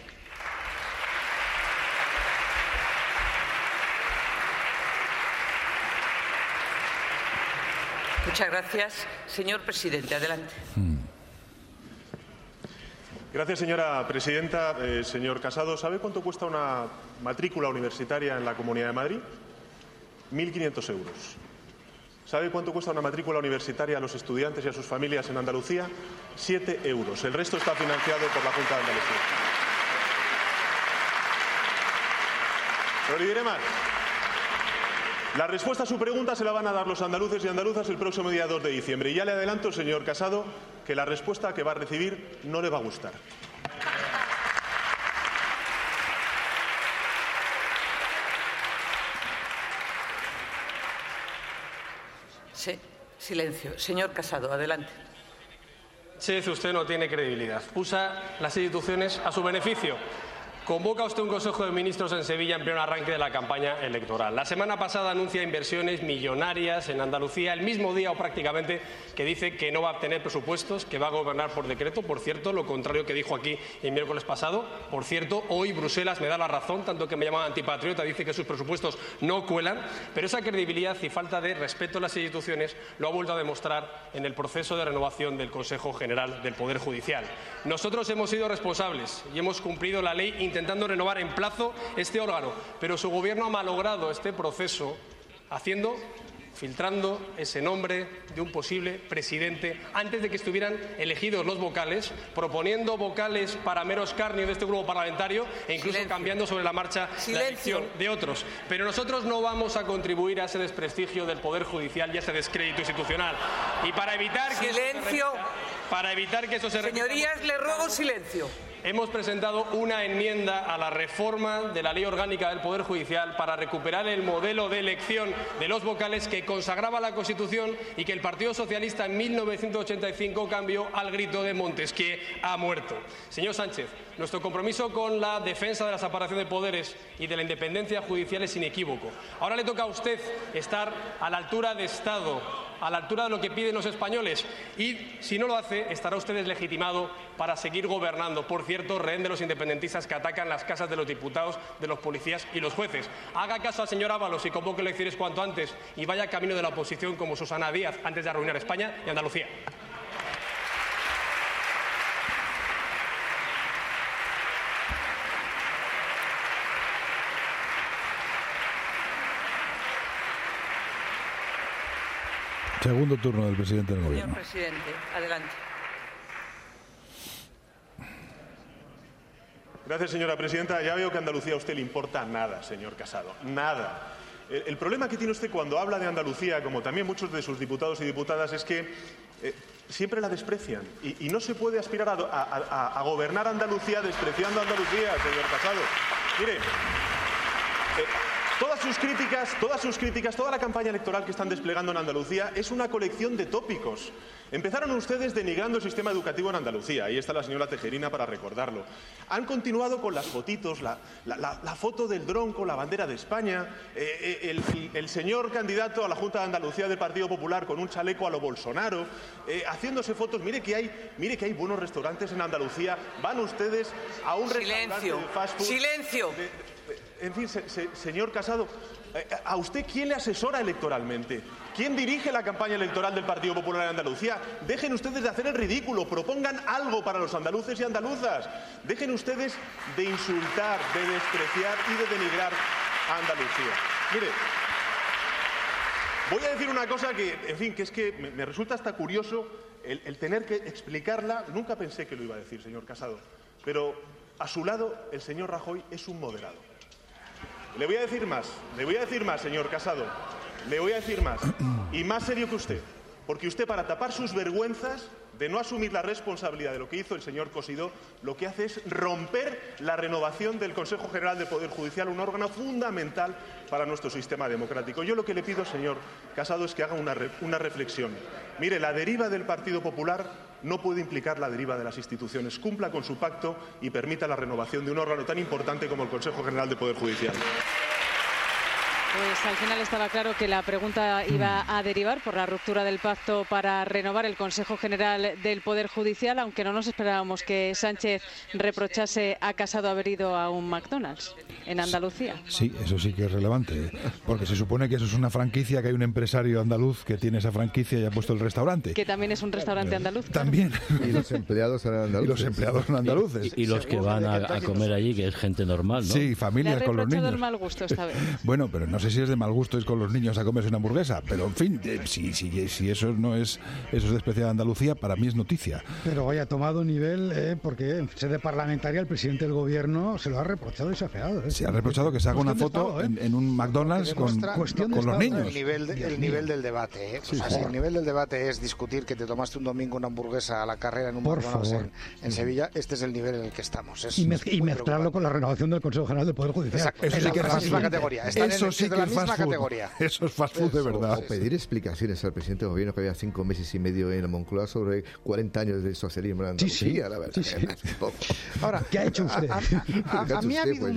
S17: Muchas gracias. Señor presidente, adelante.
S18: Gracias, señora presidenta. Señor Casado, ¿sabe cuánto cuesta una matrícula universitaria en la Comunidad de Madrid? 1.500 euros. ¿Sabe cuánto cuesta una matrícula universitaria a los estudiantes y a sus familias en Andalucía? 7 euros. El resto está financiado por la Junta de Andalucía. Pero le diré más. La respuesta a su pregunta se la van a dar los andaluces y andaluzas el próximo día 2 de diciembre. Y ya le adelanto, señor Casado, que la respuesta que va a recibir no le va a gustar.
S17: Sí, silencio. Señor Casado, adelante.
S16: Sánchez, usted no tiene credibilidad. Usa las instituciones a su beneficio. Convoca usted un Consejo de Ministros en Sevilla en pleno arranque de la campaña electoral. La semana pasada anuncia inversiones millonarias en Andalucía, el mismo día o prácticamente que dice que no va a tener presupuestos, que va a gobernar por decreto. Por cierto, lo contrario que dijo aquí el miércoles pasado. Por cierto, hoy Bruselas me da la razón, tanto que me llama antipatriota, dice que sus presupuestos no cuelan. Pero esa credibilidad y falta de respeto a las instituciones lo ha vuelto a demostrar en el proceso de renovación del Consejo General del Poder Judicial. Nosotros hemos sido responsables y hemos cumplido la ley intentando renovar en plazo este órgano, pero su gobierno ha malogrado este proceso filtrando ese nombre de un posible presidente antes de que estuvieran elegidos los vocales, proponiendo vocales para mero escarnio de este grupo parlamentario e incluso cambiando sobre la marcha la elección de otros. Pero nosotros no vamos a contribuir a ese desprestigio del Poder Judicial y a ese descrédito institucional. Y para evitar que eso se repita,
S17: señorías, le ruego silencio.
S16: Hemos presentado una enmienda a la reforma de la Ley Orgánica del Poder Judicial para recuperar el modelo de elección de los vocales que consagraba la Constitución y que el Partido Socialista en 1985 cambió al grito de Montesquieu ha muerto. Señor Sánchez, nuestro compromiso con la defensa de la separación de poderes y de la independencia judicial es inequívoco. Ahora le toca a usted estar a la altura de Estado, a la altura de lo que piden los españoles, y si no lo hace estará usted deslegitimado para seguir gobernando. Por cierto, rehén de los independentistas que atacan las casas de los diputados, de los policías y los jueces. Haga caso al señor Ábalos y convoque elecciones cuanto antes y vaya camino de la oposición como Susana Díaz antes de arruinar España y Andalucía.
S2: Segundo turno del presidente del Gobierno.
S17: Señor presidente, adelante.
S18: Gracias, señora presidenta. Ya veo que a Andalucía a usted le importa nada, señor Casado. Nada. El problema que tiene usted cuando habla de Andalucía, como también muchos de sus diputados y diputadas, es que siempre la desprecian. Y no se puede aspirar a gobernar Andalucía despreciando a Andalucía, señor Casado. Mire, todas sus críticas, toda la campaña electoral que están desplegando en Andalucía es una colección de tópicos. Empezaron ustedes denigrando el sistema educativo en Andalucía. Ahí está la señora Tejerina para recordarlo. Han continuado con las fotitos, la foto del dron con la bandera de España, el señor candidato a la Junta de Andalucía del Partido Popular con un chaleco a lo Bolsonaro, haciéndose fotos. Mire que hay buenos restaurantes en Andalucía. Van ustedes a un restaurante de fast food.
S17: ¡Silencio!
S18: En fin, señor Casado, ¿a usted quién le asesora electoralmente? ¿Quién dirige la campaña electoral del Partido Popular en Andalucía? Dejen ustedes de hacer el ridículo, propongan algo para los andaluces y andaluzas. Dejen ustedes de insultar, de despreciar y de denigrar a Andalucía. Mire, voy a decir una cosa que, en fin, que es que me resulta hasta curioso el tener que explicarla. Nunca pensé que lo iba a decir, señor Casado, pero a su lado el señor Rajoy es un moderado. Le voy a decir más, señor Casado. Le voy a decir más. Y más serio que usted. Porque usted, para tapar sus vergüenzas de no asumir la responsabilidad de lo que hizo el señor Cosidó, lo que hace es romper la renovación del Consejo General del Poder Judicial, un órgano fundamental para nuestro sistema democrático. Yo lo que le pido, señor Casado, es que haga una reflexión. Mire, la deriva del Partido Popular no puede implicar la deriva de las instituciones. Cumpla con su pacto y permita la renovación de un órgano tan importante como el Consejo General del Poder Judicial.
S15: Pues al final estaba claro que la pregunta iba a derivar por la ruptura del pacto para renovar el Consejo General del Poder Judicial, aunque no nos esperábamos que Sánchez reprochase a Casado haber ido a un McDonald's en Andalucía.
S2: Sí, eso sí que es relevante, porque se supone que eso es una franquicia, que hay un empresario andaluz que tiene esa franquicia y ha puesto el restaurante.
S15: Que también es un restaurante andaluz.
S2: También.
S5: Y los empleados eran andaluces.
S2: Y los empleados son andaluces.
S8: Y los que van a comer allí, que es gente normal, ¿no?
S2: Sí, familias con los niños.
S15: Le ha reprochado el mal gusto esta vez.
S2: Bueno, pero no sé si es de mal gusto ir con los niños a comerse una hamburguesa, pero en fin, si eso no es, eso es despreciar a Andalucía, para mí es noticia.
S7: Pero hoy ha tomado nivel, porque en sede parlamentaria el presidente del Gobierno se lo ha reprochado y se ha afeado.
S2: Se ha reprochado que se haga una foto en un McDonald's con los niños.
S6: El nivel del debate,
S7: Sí,
S6: si el nivel del debate es discutir que te tomaste un domingo una hamburguesa a la carrera en un McDonald's en Sevilla, este es el nivel en el que estamos.
S7: Y mezclarlo con la renovación del Consejo General del Poder Judicial.
S6: Exacto, eso sí que es la misma categoría. Están en de la misma categoría.
S2: Eso es fast food de verdad.
S5: O pedir explicaciones al presidente del gobierno que había 5 meses y medio en la Moncloa sobre 40 años de socialismo en Andalucía, la verdad. Sí.
S7: Ahora, ¿qué ha hecho usted?
S6: A mí ha habido un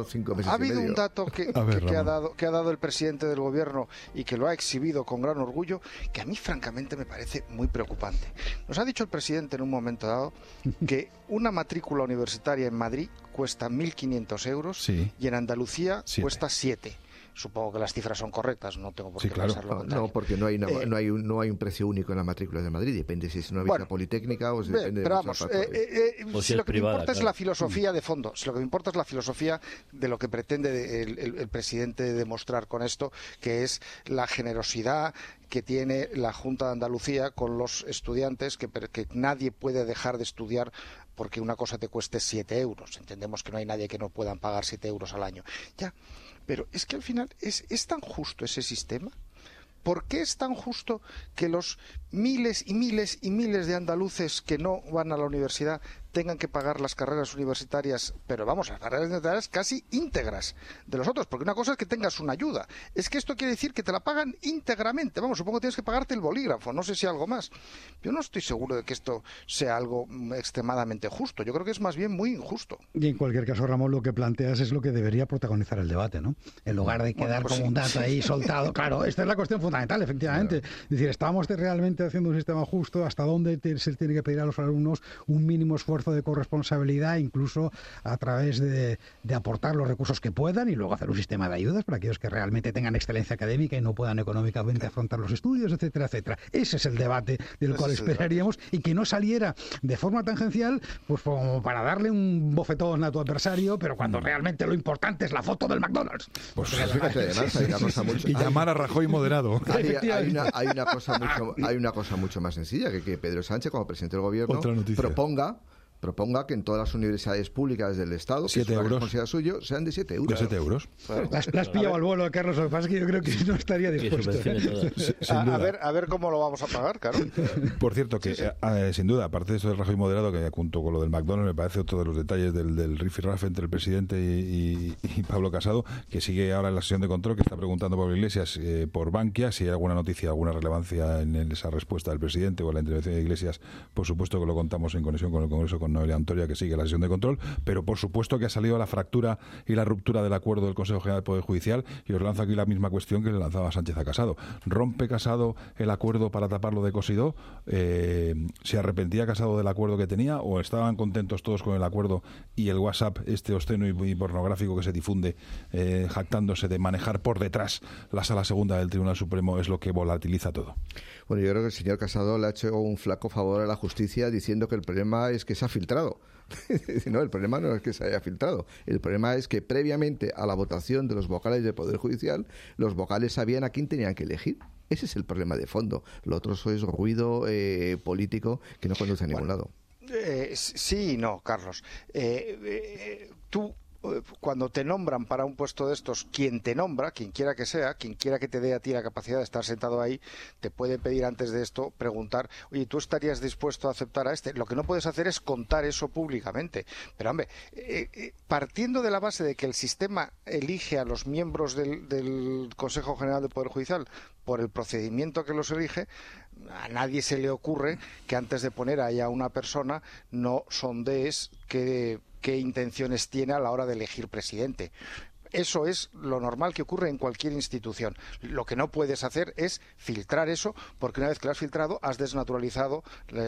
S6: dato que ha dado el presidente del gobierno y que lo ha exhibido con gran orgullo, que a mí francamente me parece muy preocupante. Nos ha dicho el presidente en un momento dado que una matrícula universitaria en Madrid cuesta 1.500 euros y en Andalucía cuesta 7. Supongo que las cifras son correctas, no tengo por qué pensar lo contrario.
S5: No, porque no hay un precio único en la matrícula de Madrid, depende si es una visa politécnica o si depende de muchos factores.
S6: Si lo que me importa es la filosofía de fondo, si lo que me importa es la filosofía de lo que pretende el presidente demostrar con esto, que es la generosidad que tiene la Junta de Andalucía con los estudiantes, que nadie puede dejar de estudiar porque una cosa te cueste 7 euros. Entendemos que no hay nadie que no puedan pagar 7 euros al año. Ya. Pero es que al final ¿es tan justo ese sistema? ¿Por qué es tan justo que los miles y miles y miles de andaluces que no van a la universidad tengan que pagar las carreras universitarias, pero vamos, las carreras universitarias casi íntegras de los otros? Porque una cosa es que tengas una ayuda, es que esto quiere decir que te la pagan íntegramente. Vamos, supongo que tienes que pagarte el bolígrafo, no sé si algo más. Yo no estoy seguro de que esto sea algo extremadamente justo, yo creo que es más bien muy injusto.
S7: Y en cualquier caso, Ramón, lo que planteas es lo que debería protagonizar el debate, ¿no? En lugar de quedar como un dato ahí soltado. Claro, esta es la cuestión fundamental, efectivamente. Claro. Es decir, ¿estamos realmente haciendo un sistema justo? ¿Hasta dónde se tiene que pedir a los alumnos un mínimo esfuerzo de corresponsabilidad, incluso a través de aportar los recursos que puedan, y luego hacer un sistema de ayudas para aquellos que realmente tengan excelencia académica y no puedan económicamente afrontar los estudios, etcétera, etcétera? Ese es el debate del cual esperaríamos, y que no saliera de forma tangencial, pues como para darle un bofetón a tu adversario, pero cuando realmente lo importante es la foto del McDonald's.
S5: Pues fíjate, además, hay una cosa mucho...
S2: Y llamar a Rajoy moderado.
S5: Hay una cosa mucho más sencilla, que Pedro Sánchez, como presidente del gobierno, proponga que en todas las universidades públicas del Estado, que es una responsabilidad suya, sean de 7 euros.
S2: De 7 euros.
S7: Claro. Las pillado al vuelo de Carlos, lo que pasa es que yo creo que no estaría dispuesto.
S6: A ver cómo lo vamos a pagar, claro.
S2: Por cierto, que sin duda, aparte de eso del Rajoy moderado, que junto con lo del McDonald's me parece otro de los detalles del rifirrafe entre el presidente y Pablo Casado, que sigue ahora en la sesión de control, que está preguntando Pablo Iglesias por Bankia, si hay alguna noticia, alguna relevancia en esa respuesta del presidente o en la intervención de Iglesias. Por supuesto que lo contamos en conexión con el Congreso, con Noelia Antoria, que sigue la sesión de control, pero por supuesto que ha salido la fractura y la ruptura del acuerdo del Consejo General del Poder Judicial, y os lanzo aquí la misma cuestión que le lanzaba Sánchez a Casado. ¿Rompe Casado el acuerdo para taparlo de Cosidó? ¿Se arrepentía Casado del acuerdo que tenía, o estaban contentos todos con el acuerdo y el WhatsApp este obsceno y pornográfico que se difunde jactándose de manejar por detrás la Sala Segunda del Tribunal Supremo es lo que volatiliza todo?
S5: Bueno, yo creo que el señor Casado le ha hecho un flaco favor a la justicia diciendo que el problema es que se ha filtrado. No, el problema no es que se haya filtrado. El problema es que previamente a la votación de los vocales del Poder Judicial, los vocales sabían a quién tenían que elegir. Ese es el problema de fondo. Lo otro es ruido político que no conduce a ningún lado.
S6: Sí y no, Carlos. Tú, cuando te nombran para un puesto de estos, quien te nombra, quien quiera que sea, quien quiera que te dé a ti la capacidad de estar sentado ahí, te puede pedir antes de esto, preguntar, oye, ¿tú estarías dispuesto a aceptar a este? Lo que no puedes hacer es contar eso públicamente. Pero, hombre, partiendo de la base de que el sistema elige a los miembros del Consejo General del Poder Judicial por el procedimiento que los elige, a nadie se le ocurre que antes de poner ahí a una persona no sondees qué intenciones tiene a la hora de elegir presidente. Eso es lo normal que ocurre en cualquier institución. Lo que no puedes hacer es filtrar eso, porque una vez que lo has filtrado, has desnaturalizado,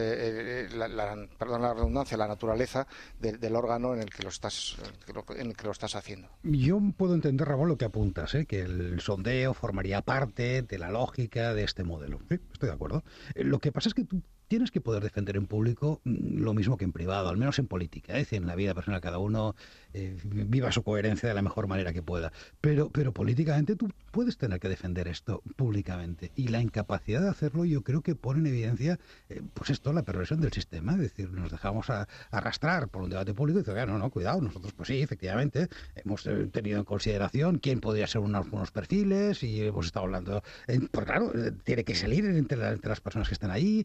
S6: perdón la redundancia, la naturaleza del órgano en el que lo estás haciendo.
S7: Yo puedo entender, Ramón, lo que apuntas, que el sondeo formaría parte de la lógica de este modelo. Sí, estoy de acuerdo. Lo que pasa es que tú tienes que poder defender en público lo mismo que en privado, al menos en política, es decir, en la vida personal cada uno viva su coherencia de la mejor manera que pueda. Pero políticamente tú puedes tener que defender esto públicamente, y la incapacidad de hacerlo yo creo que pone en evidencia pues esto, la perversión del sistema. Es decir, nos dejamos arrastrar por un debate público y decir, no, cuidado, nosotros pues sí, efectivamente, hemos tenido en consideración quién podría ser unos perfiles, y hemos estado hablando, pues claro, tiene que salir entre las personas que están ahí, y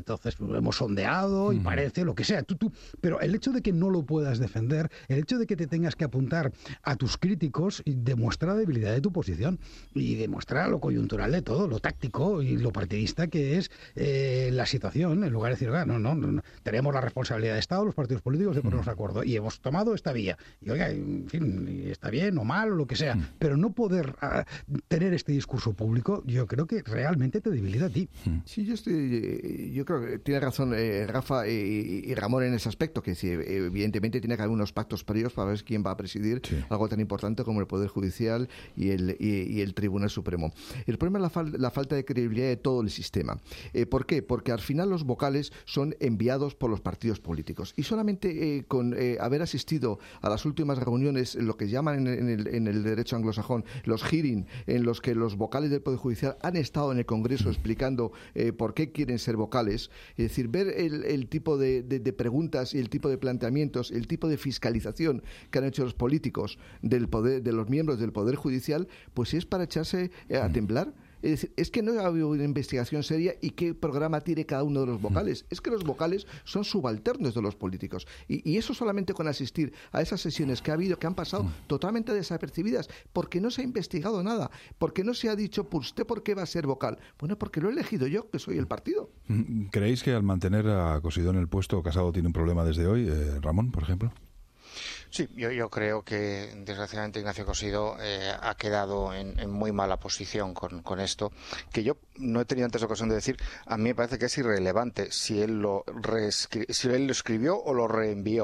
S7: entonces hemos sondeado y parece lo que sea. Pero el hecho de que no lo puedas defender, el hecho de que te tengas que apuntar a tus críticos, demuestra la debilidad de tu posición y demuestra lo coyuntural de todo, lo táctico y lo partidista que es la situación, en lugar de decir, no, tenemos la responsabilidad de Estado, los partidos políticos, de ponernos de acuerdo y hemos tomado esta vía. Y oiga, en fin, está bien o mal o lo que sea, pero no poder tener este discurso público, yo creo que realmente te debilita a ti.
S5: Sí, yo creo que tiene razón Rafa y Ramón en ese aspecto, que sí, evidentemente tiene que haber unos pactos previos para ver quién va a presidir algo tan importante como el Poder Judicial y el Tribunal Supremo. El problema es la falta de credibilidad de todo el sistema. ¿Por qué? Porque al final los vocales son enviados por los partidos políticos y solamente con haber asistido a las últimas reuniones, lo que llaman en el derecho anglosajón los hearing, en los que los vocales del Poder Judicial han estado en el Congreso explicando por qué quieren ser vocales, es decir, ver el tipo de preguntas y el tipo de planteamientos, el tipo de fiscalización que han hecho los políticos de los miembros del Poder Judicial, pues es para echarse a temblar. Es decir, es que no ha habido una investigación seria y qué programa tiene cada uno de los vocales. Es que los vocales son subalternos de los políticos. Y eso solamente con asistir a esas sesiones que ha habido, que han pasado totalmente desapercibidas, porque no se ha investigado nada, porque no se ha dicho, pues, ¿usted por qué va a ser vocal? Bueno, porque lo he elegido yo, que soy el partido.
S2: ¿Creéis que al mantener a Cosidó en el puesto, Casado tiene un problema desde hoy? Ramón, por ejemplo.
S6: Sí, yo creo que desgraciadamente Ignacio Cosidó ha quedado en muy mala posición con esto, que yo no he tenido antes ocasión de decir. A mí me parece que es irrelevante si él lo escribió o lo reenvió.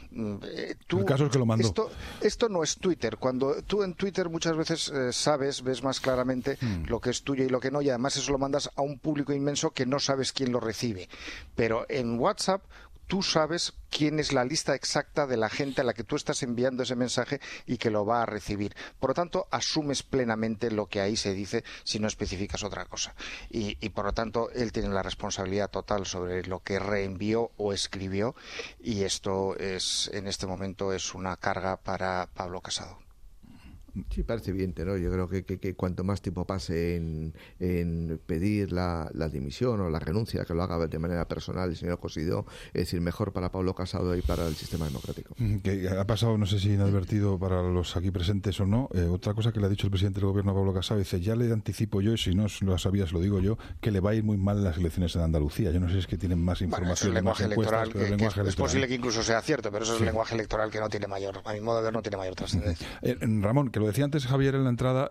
S2: El caso es que lo mandó.
S6: Esto no es Twitter. Cuando tú en Twitter muchas veces ves más claramente lo que es tuyo y lo que no, y además eso lo mandas a un público inmenso que no sabes quién lo recibe. Pero en WhatsApp tú sabes quién es la lista exacta de la gente a la que tú estás enviando ese mensaje y que lo va a recibir. Por lo tanto, asumes plenamente lo que ahí se dice si no especificas otra cosa. Y por lo tanto, él tiene la responsabilidad total sobre lo que reenvió o escribió, y esto en este momento es una carga para Pablo Casado.
S5: Sí, parece evidente, ¿no? Yo creo que cuanto más tiempo pase en pedir la dimisión o la renuncia, que lo haga de manera personal el señor Cosidó, es decir, mejor para Pablo Casado y para el sistema democrático.
S2: Que ha pasado, no sé si inadvertido para los aquí presentes o no, otra cosa que le ha dicho el presidente del gobierno a Pablo Casado, dice, ya le anticipo yo, y si no lo sabías lo digo yo, que le va a ir muy mal en las elecciones en Andalucía. Yo no sé si es que tienen más información,
S6: bueno, es el lenguaje electoral, es posible
S2: que
S6: incluso sea cierto, pero eso es el lenguaje electoral que no tiene mayor, a mi modo de ver, no tiene mayor trascendencia.
S2: Ramón, que lo decía antes Javier en la entrada,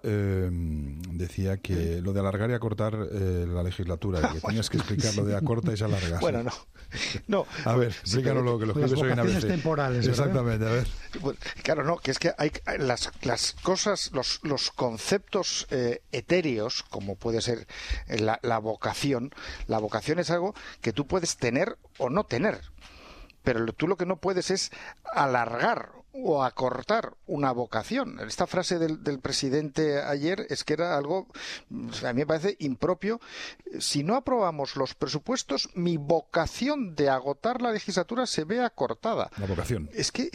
S2: decía que lo de alargar y acortar la legislatura, que tenías que explicar lo de acorta y se alarga.
S6: Bueno, no.
S2: A ver, explícanos que los jefes hoy en ABC.
S7: Temporales,
S2: exactamente, ¿verdad?
S7: A ver.
S6: Bueno, claro, no, que es que hay las cosas, los conceptos etéreos, como puede ser la vocación. La vocación es algo que tú puedes tener o no tener, pero tú lo que no puedes es alargar o acortar una vocación. Esta frase del presidente ayer es que era algo, a mí me parece impropio. Si no aprobamos los presupuestos, mi vocación de agotar la legislatura se ve acortada.
S2: La vocación.
S6: Es que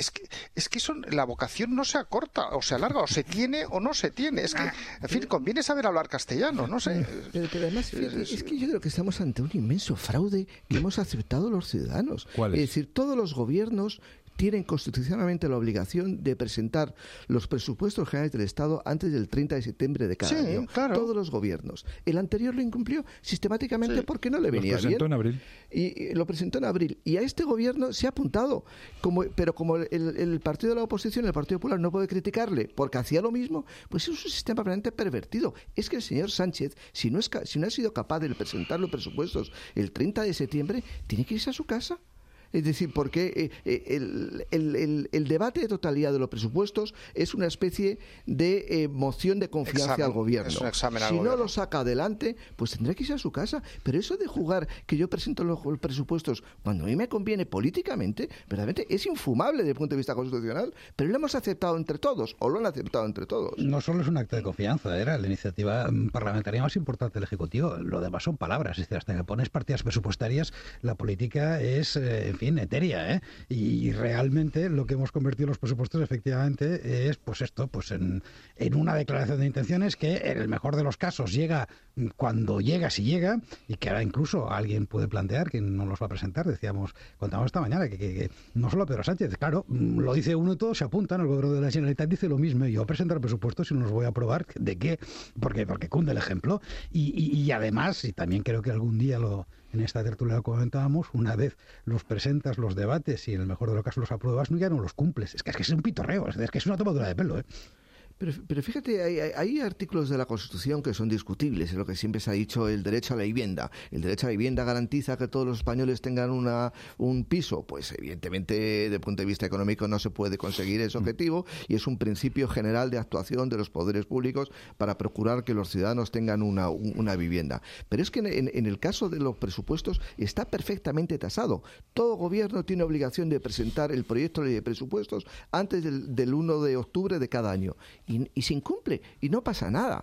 S6: la vocación no se acorta, o se alarga, o se tiene o no se tiene. Es que, en fin, conviene saber hablar castellano, no sé.
S5: Pero además, es que yo creo que estamos ante un inmenso fraude que hemos aceptado los ciudadanos.
S2: ¿Cuál es?
S5: Es decir, todos los gobiernos tienen constitucionalmente la obligación de presentar los presupuestos generales del Estado antes del 30 de septiembre de cada año.
S6: Claro.
S5: Todos los gobiernos. El anterior lo incumplió sistemáticamente porque no le venía bien.
S2: Lo presentó en abril.
S5: Y lo presentó en abril. Y a este gobierno se ha apuntado. Pero como el partido de la oposición, el Partido Popular, no puede criticarle porque hacía lo mismo, pues es un sistema realmente pervertido. Es que el señor Sánchez, si no ha sido capaz de presentar los presupuestos el 30 de septiembre, tiene que irse a su casa. Es decir, porque el debate de totalidad de los presupuestos es una especie de moción de confianza al gobierno.
S6: Es un examen al
S5: si
S6: gobierno.
S5: no lo saca adelante, pues tendrá que irse a su casa. Pero eso de jugar que yo presento los presupuestos cuando a mí me conviene políticamente, verdaderamente es infumable desde el punto de vista constitucional, pero lo hemos aceptado entre todos, o lo han aceptado entre todos.
S7: No solo es un acto de confianza, era la iniciativa parlamentaria más importante del Ejecutivo. Lo demás son palabras. Es decir, hasta que pones partidas presupuestarias, la política es... fin, etérea, ¿eh? Y realmente lo que hemos convertido los presupuestos efectivamente es pues esto, pues en una declaración de intenciones que en el mejor de los casos llega cuando llega, si llega, y que ahora incluso alguien puede plantear que no los va a presentar. Contamos esta mañana que no solo Pedro Sánchez, claro, lo dice uno y todos se apuntan, el gobierno de la Generalitat dice lo mismo, yo voy a presentar presupuestos y no los voy a aprobar. ¿De qué? Porque cunde el ejemplo. Y además, y también creo que algún día en esta tertulia lo comentábamos, una vez los presentas, los debates y en el mejor de los casos los apruebas, ya no los cumples. Es que es un pitorreo, es que es una tomadura de pelo, ¿eh?
S5: Pero fíjate, hay artículos de la Constitución que son discutibles, es lo que siempre se ha dicho, el derecho a la vivienda. El derecho a la vivienda garantiza que todos los españoles tengan un piso. Pues evidentemente, desde el punto de vista económico, no se puede conseguir ese objetivo y es un principio general de actuación de los poderes públicos para procurar que los ciudadanos tengan una vivienda. Pero es que en el caso de los presupuestos está perfectamente tasado. Todo gobierno tiene obligación de presentar el proyecto de ley de presupuestos antes del 1 de octubre de cada año. Y se incumple y no pasa nada.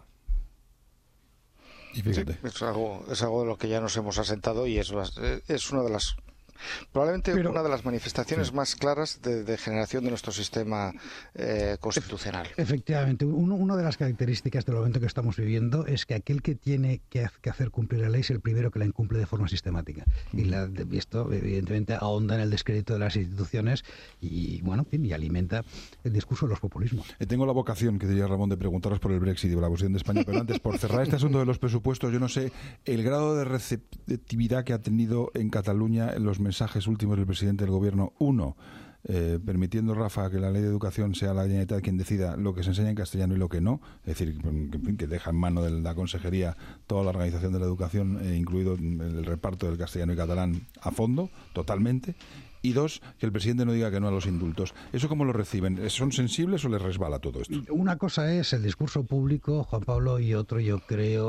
S2: Y fíjate.
S6: Sí, es algo de lo que ya nos hemos asentado y es una de las probablemente una de las manifestaciones más claras de generación de nuestro sistema constitucional.
S7: Efectivamente, una de las características del momento que estamos viviendo es que aquel que tiene que hacer cumplir la ley es el primero que la incumple de forma sistemática. Y esto, evidentemente, ahonda en el descrédito de las instituciones y, bueno, y alimenta el discurso de los populismos.
S2: Tengo la vocación, que diría Ramón, de preguntaros por el Brexit y por la posición de España, pero antes, por cerrar este asunto de los presupuestos, yo no sé el grado de receptividad que ha tenido en Cataluña en los mensajes últimos del presidente del gobierno. Uno, permitiendo, Rafa, que la ley de educación sea la Generalitat quien decida lo que se enseña en castellano y lo que no, es decir, que deja en mano de la consejería toda la organización de la educación, incluido el reparto del castellano y catalán a fondo, totalmente. Y dos, que el presidente no diga que no a los indultos. ¿Eso cómo lo reciben? ¿Son sensibles o les resbala todo esto?
S7: Una cosa es el discurso público, Juan Pablo, y otro, yo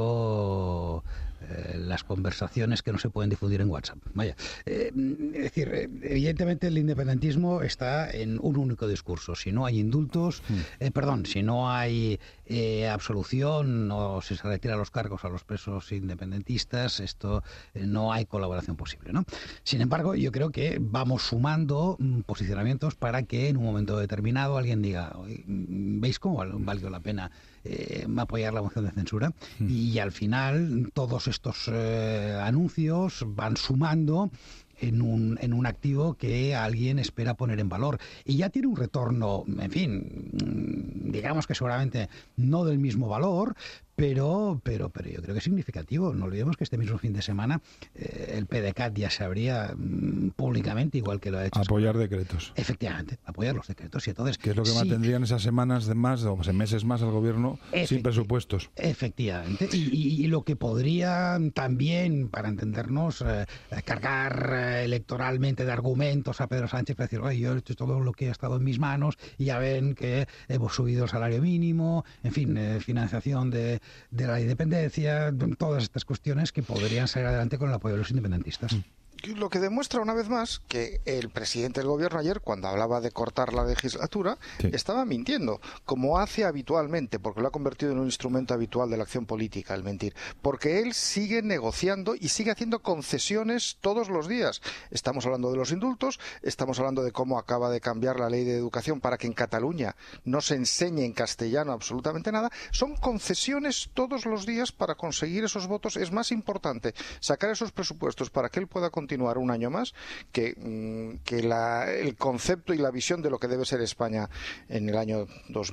S7: creo, las conversaciones que no se pueden difundir en WhatsApp. Vaya, es decir, evidentemente el independentismo está en un único discurso. Si no hay indultos, si no hay absolución o si se retiran los cargos a los presos independentistas, esto no hay colaboración posible, ¿no? Sin embargo, yo creo que vamos sumando posicionamientos para que en un momento determinado alguien diga, ¿veis cómo valió la pena apoyar la moción de censura? Y al final todos estos anuncios van sumando en un activo que alguien espera poner en valor. Y ya tiene un retorno, en fin, digamos que seguramente no del mismo valor, pero yo creo que es significativo. No olvidemos que este mismo fin de semana el PDeCAT ya se abría públicamente, igual que lo ha hecho.
S2: Apoyar decretos.
S7: Efectivamente, apoyar los decretos. Y entonces,
S2: ¿qué es lo que mantendrían esas semanas de más, o meses más al gobierno sin presupuestos? Efectivamente.
S7: Y lo que podría también, para entendernos, cargar electoralmente de argumentos a Pedro Sánchez para decir, oye, yo he hecho todo lo que ha estado en mis manos y ya ven que hemos subido el salario mínimo, en fin, financiación de la independencia, todas estas cuestiones que podrían salir adelante con el apoyo de los independentistas.
S6: Lo que demuestra una vez más que el presidente del gobierno ayer, cuando hablaba de cortar la legislatura, estaba mintiendo, como hace habitualmente, porque lo ha convertido en un instrumento habitual de la acción política, el mentir. Porque él sigue negociando y sigue haciendo concesiones todos los días. Estamos hablando de los indultos, estamos hablando de cómo acaba de cambiar la ley de educación para que en Cataluña no se enseñe en castellano absolutamente nada. Son concesiones todos los días para conseguir esos votos. Es más importante sacar esos presupuestos para que él pueda continuar un año más que el concepto y la visión de lo que debe ser España en el año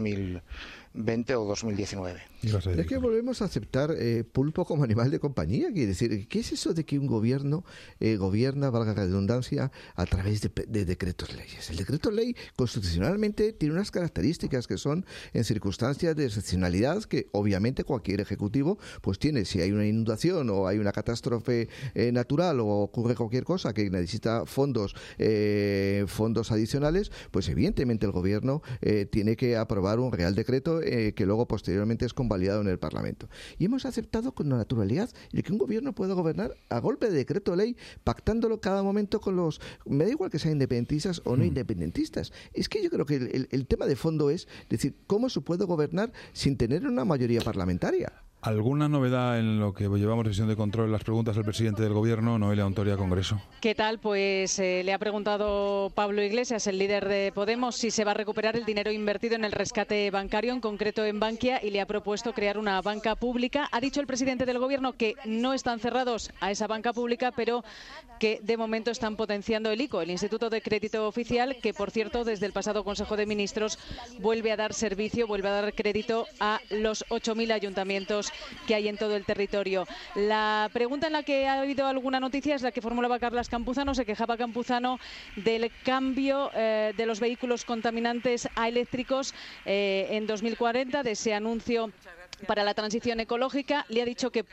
S6: 2020 o 2019.
S5: Es que volvemos a aceptar pulpo como animal de compañía. Quiere decir, ¿qué es eso de que un gobierno gobierna, valga la redundancia, a través de decretos leyes? El decreto ley constitucionalmente tiene unas características que son en circunstancias de excepcionalidad que obviamente cualquier ejecutivo pues tiene. Si hay una inundación o hay una catástrofe natural o ocurre cualquier cosa que necesita fondos adicionales, pues evidentemente el gobierno tiene que aprobar un real decreto que luego posteriormente es convalidado en el Parlamento. Y hemos aceptado con naturalidad el que un gobierno pueda gobernar a golpe de decreto ley, pactándolo cada momento con los... Me da igual que sean independentistas o no independentistas. Es que yo creo que el tema de fondo es decir, ¿cómo se puede gobernar sin tener una mayoría parlamentaria?
S2: ¿Alguna novedad en lo que llevamos de sesión de control? Las preguntas del presidente del Gobierno, Noelia Ontoria, Congreso.
S15: ¿Qué tal? Pues le ha preguntado Pablo Iglesias, el líder de Podemos, si se va a recuperar el dinero invertido en el rescate bancario, en concreto en Bankia, y le ha propuesto crear una banca pública. Ha dicho el presidente del Gobierno que no están cerrados a esa banca pública, pero que de momento están potenciando el ICO, el Instituto de Crédito Oficial, que por cierto desde el pasado Consejo de Ministros vuelve a dar servicio, vuelve a dar crédito a los 8.000 ayuntamientos que hay en todo el territorio. La pregunta en la que ha habido alguna noticia es la que formulaba Carlas Campuzano. Se quejaba Campuzano del cambio de los vehículos contaminantes a eléctricos en 2040, de ese anuncio para la transición ecológica. Le ha dicho que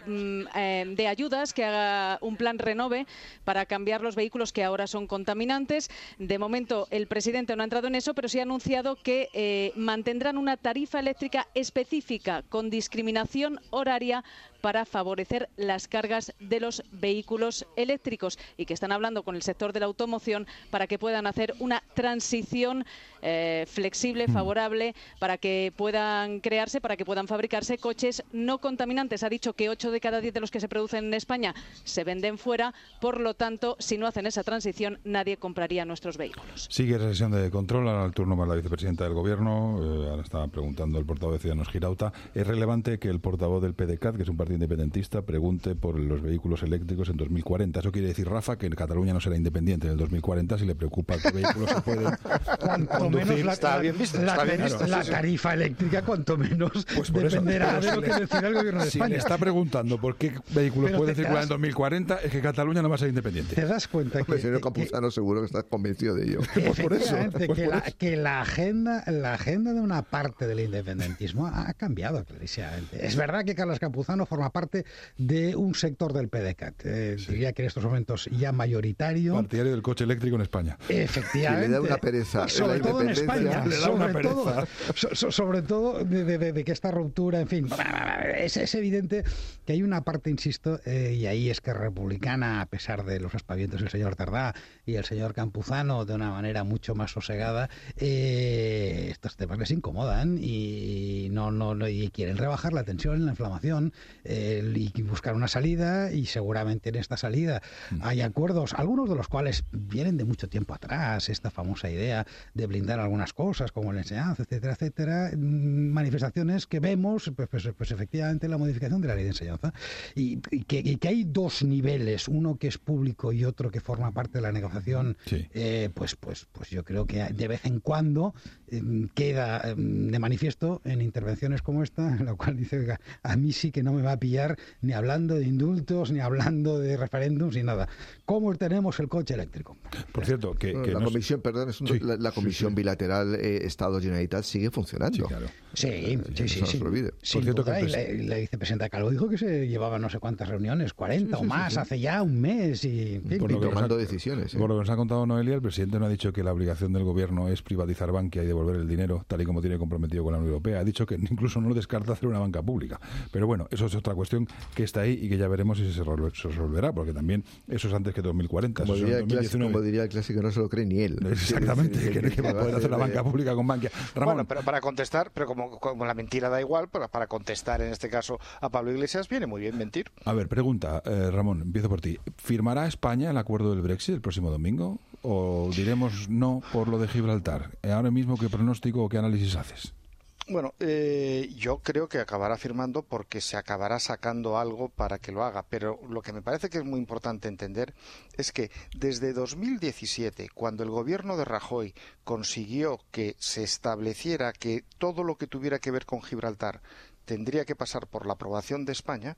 S15: de ayudas, que haga un plan Renove para cambiar los vehículos que ahora son contaminantes. De momento el presidente no ha entrado en eso, pero sí ha anunciado que mantendrán una tarifa eléctrica específica con discriminación horaria para favorecer las cargas de los vehículos eléctricos, y que están hablando con el sector de la automoción para que puedan hacer una transición flexible, favorable, para que puedan crearse, para que puedan fabricarse coches no contaminantes. Ha dicho que 8 de cada 10 de los que se producen en España se venden fuera, por lo tanto, si no hacen esa transición, nadie compraría nuestros vehículos.
S2: Sigue la sesión de control, ahora el turno para la vicepresidenta del Gobierno. Ahora estaba preguntando el portavoz de Ciudadanos, Girauta. Es relevante que el portavoz del PDeCAT, que es un partido independentista, pregunte por los vehículos eléctricos en 2040. Eso quiere decir, Rafa, que en Cataluña no será independiente en el 2040 si le preocupa qué vehículos se pueden conducir.
S7: Está bien visto. La tarifa eléctrica, cuanto menos, pues dependerá de lo que decida el Gobierno de España.
S2: Si le está preguntando por qué vehículos pueden circular en 202040, es que Cataluña no va a ser independiente.
S5: ¿Te das cuenta que el señor Campuzano seguro que está convencido de ello?
S7: Por eso, que la agenda de una parte del independentismo ha cambiado clarísimamente. Es verdad que Carlas Campuzano forma parte de un sector del PDeCAT, diría que en estos momentos ya mayoritario.
S2: Partidario del coche eléctrico en España.
S7: Efectivamente.
S5: Sí, le da una pereza.
S7: Sobre todo en España. Sobre todo de que esta ruptura, en fin, es evidente que hay una parte, insisto, y ahí es que Republicana, a pesar de los aspavientos del señor Tardá y el señor Campuzano, de una manera mucho más sosegada, estos temas les incomodan y y quieren rebajar la tensión, la inflamación, y buscar una salida, y seguramente en esta salida hay acuerdos, algunos de los cuales vienen de mucho tiempo atrás, esta famosa idea de blindar algunas cosas como la enseñanza, etcétera, etcétera, manifestaciones que vemos, pues efectivamente la modificación de la ley de enseñanza, y que hay dos niveles, uno que es público y otro que forma parte de la negociación. Sí. Pues yo creo que de vez en cuando queda de manifiesto en intervenciones como esta, en la cual dice, oiga, a mí sí que no me va a pillar ni hablando de indultos, ni hablando de referéndums, ni nada. ¿Cómo tenemos el coche eléctrico?
S2: Por cierto, que
S5: la comisión bilateral Estado-Generalitat sigue funcionando.
S7: Sí, claro. Sí. Sin duda, y la vicepresidenta Calvo dijo que se llevaba no sé cuántas reuniones, 40 o más, hace ya un mes, y
S5: tomando decisiones.
S2: Por lo que nos ha contado Noelia, el presidente no ha dicho que la obligación del Gobierno es privatizar Bankia y devolver el dinero, tal y como tiene comprometido con la Unión Europea. Ha dicho que incluso no descarta hacer una banca pública. Pero bueno, eso es otra cuestión que está ahí y que ya veremos si se resolverá, porque también eso es antes que 2040.
S5: Como diría el clásico, no se lo cree ni él.
S2: Exactamente, que va a poder hacer la banca pública con Bankia. Ramón.
S6: Bueno, pero para contestar, pero como la mentira da igual, para contestar en este caso a Pablo Iglesias, viene muy bien mentir.
S2: A ver, pregunta, Ramón, empiezo por ti. ¿Firmará España el acuerdo del Brexit el próximo domingo? ¿O diremos no por lo de Gibraltar? Ahora mismo, ¿qué pronóstico o qué análisis haces?
S6: Bueno, yo creo que acabará firmando porque se acabará sacando algo para que lo haga, pero lo que me parece que es muy importante entender es que desde 2017, cuando el gobierno de Rajoy consiguió que se estableciera que todo lo que tuviera que ver con Gibraltar tendría que pasar por la aprobación de España,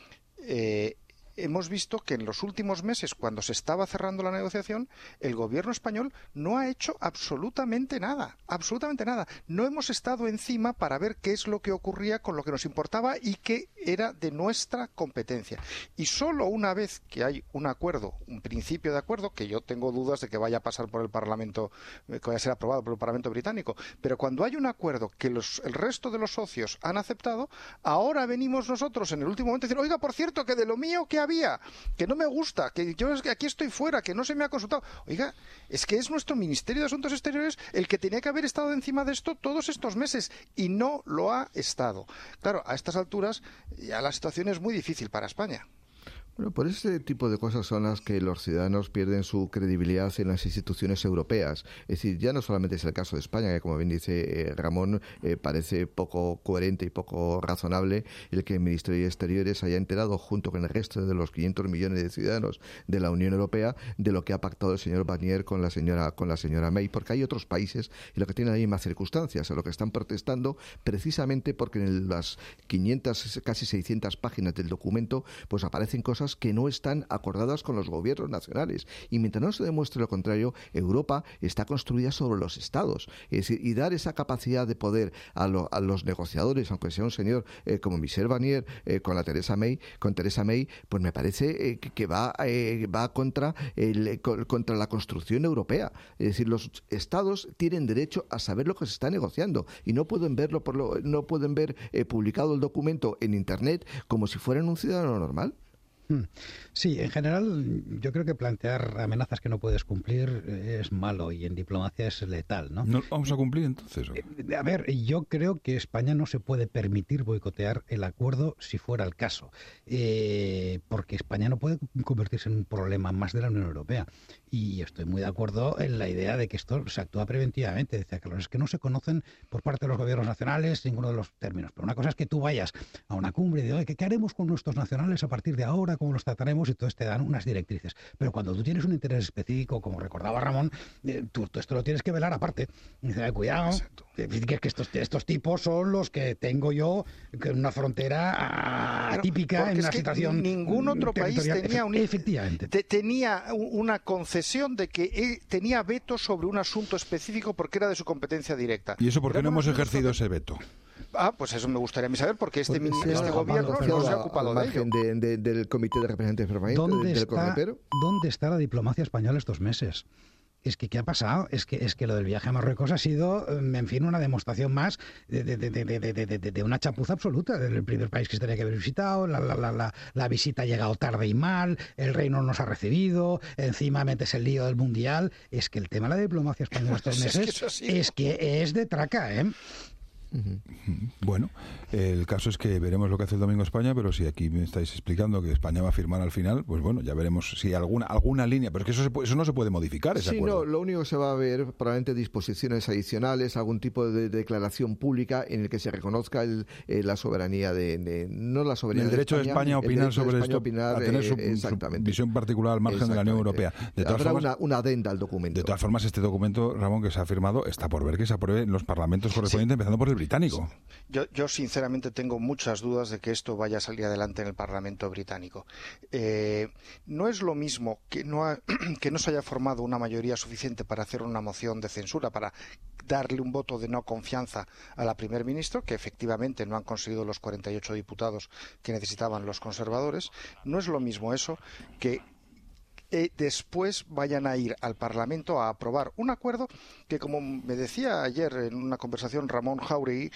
S6: hemos visto que en los últimos meses, cuando se estaba cerrando la negociación, el gobierno español no ha hecho absolutamente nada. No hemos estado encima para ver qué es lo que ocurría con lo que nos importaba y que era de nuestra competencia. Y solo una vez que hay un acuerdo, un principio de acuerdo, que yo tengo dudas de que vaya a pasar por el Parlamento, que vaya a ser aprobado por el Parlamento británico, pero cuando hay un acuerdo que el resto de los socios han aceptado, ahora venimos nosotros en el último momento a decir, oiga, por cierto, que de lo mío, ¿qué había, que no me gusta, que yo aquí estoy fuera, que no se me ha consultado. Oiga, es que es nuestro Ministerio de Asuntos Exteriores el que tenía que haber estado encima de esto todos estos meses y no lo ha estado. Claro, a estas alturas ya la situación es muy difícil para España.
S5: Bueno, por este tipo de cosas son las que los ciudadanos pierden su credibilidad en las instituciones europeas. Es decir, ya no solamente es el caso de España, que como bien dice Ramón, parece poco coherente y poco razonable el que el Ministerio de Exteriores haya enterado, junto con el resto de los 500 millones de ciudadanos de la Unión Europea, de lo que ha pactado el señor Barnier con la señora May, porque hay otros países en los que tienen las mismas circunstancias, en los que están protestando precisamente porque en las 500, casi 600 páginas del documento, pues aparecen cosas que no están acordadas con los gobiernos nacionales. Y mientras no se demuestre lo contrario, Europa está construida sobre los estados. Es decir, y dar esa capacidad de poder a los negociadores, aunque sea un señor como Michel Barnier, con Theresa May, pues me parece que va contra la construcción europea. Es decir, los estados tienen derecho a saber lo que se está negociando y no pueden ver publicado el documento en Internet como si fueran un ciudadano normal.
S7: Sí, en general yo creo que plantear amenazas que no puedes cumplir es malo y en diplomacia es letal, ¿no?
S2: ¿No vamos a cumplir entonces?
S7: A ver, yo creo que España no se puede permitir boicotear el acuerdo si fuera el caso, porque España no puede convertirse en un problema más de la Unión Europea. Y estoy muy de acuerdo en la idea de que esto se actúa preventivamente. Dice que es que no se conocen por parte de los gobiernos nacionales ninguno de los términos. Pero una cosa es que tú vayas a una cumbre y digas, ¿qué haremos con nuestros nacionales a partir de ahora? ¿Cómo los trataremos? Y entonces te dan unas directrices. Pero cuando tú tienes un interés específico, como recordaba Ramón, tú esto lo tienes que velar aparte. Y dice, cuidado, que estos tipos son los que tengo yo en una frontera típica, en una situación
S6: ningún otro país tenía
S7: efectivamente.
S6: Tenía una concesión de que tenía veto sobre un asunto específico porque era de su competencia directa.
S2: ¿Y eso por qué no hemos ejercido ese veto?
S6: Pues eso me gustaría a mí saber, porque este gobierno no se ha ocupado de ello.
S5: Del Comité de Representantes Permanentes, del Correpero.
S7: ¿Dónde está la diplomacia española estos meses? Es que, ¿qué ha pasado? Es que lo del viaje a Marruecos ha sido, en fin, una demostración más de una chapuza absoluta. El primer país que se tenía que haber visitado, la visita ha llegado tarde y mal, el rey no nos ha recibido, encima metes el lío del Mundial. Es que el tema de la diplomacia española estos meses es que es de traca, ¿eh?
S2: Bueno, el caso es que veremos lo que hace el domingo España, pero si aquí me estáis explicando que España va a firmar al final, pues bueno, ya veremos si alguna línea, pero es que eso no se puede modificar, ese acuerdo.
S5: No, lo único que se va a ver probablemente disposiciones adicionales, algún tipo de declaración pública en el que se reconozca la soberanía no la soberanía
S2: el derecho de España a opinar sobre esto, a tener su visión particular al margen de la Unión Europea.
S5: Habrá una adenda al documento.
S2: De todas formas, este documento, Ramón, que se ha firmado, está por ver que se apruebe en los parlamentos correspondientes, empezando por el británico.
S6: Yo sinceramente tengo muchas dudas de que esto vaya a salir adelante en el Parlamento británico. No es lo mismo que no se haya formado una mayoría suficiente para hacer una moción de censura, para darle un voto de no confianza a la primer ministro, que efectivamente no han conseguido los 48 diputados que necesitaban los conservadores. No es lo mismo eso que después vayan a ir al Parlamento a aprobar un acuerdo que, como me decía ayer en una conversación Ramón Jáuregui,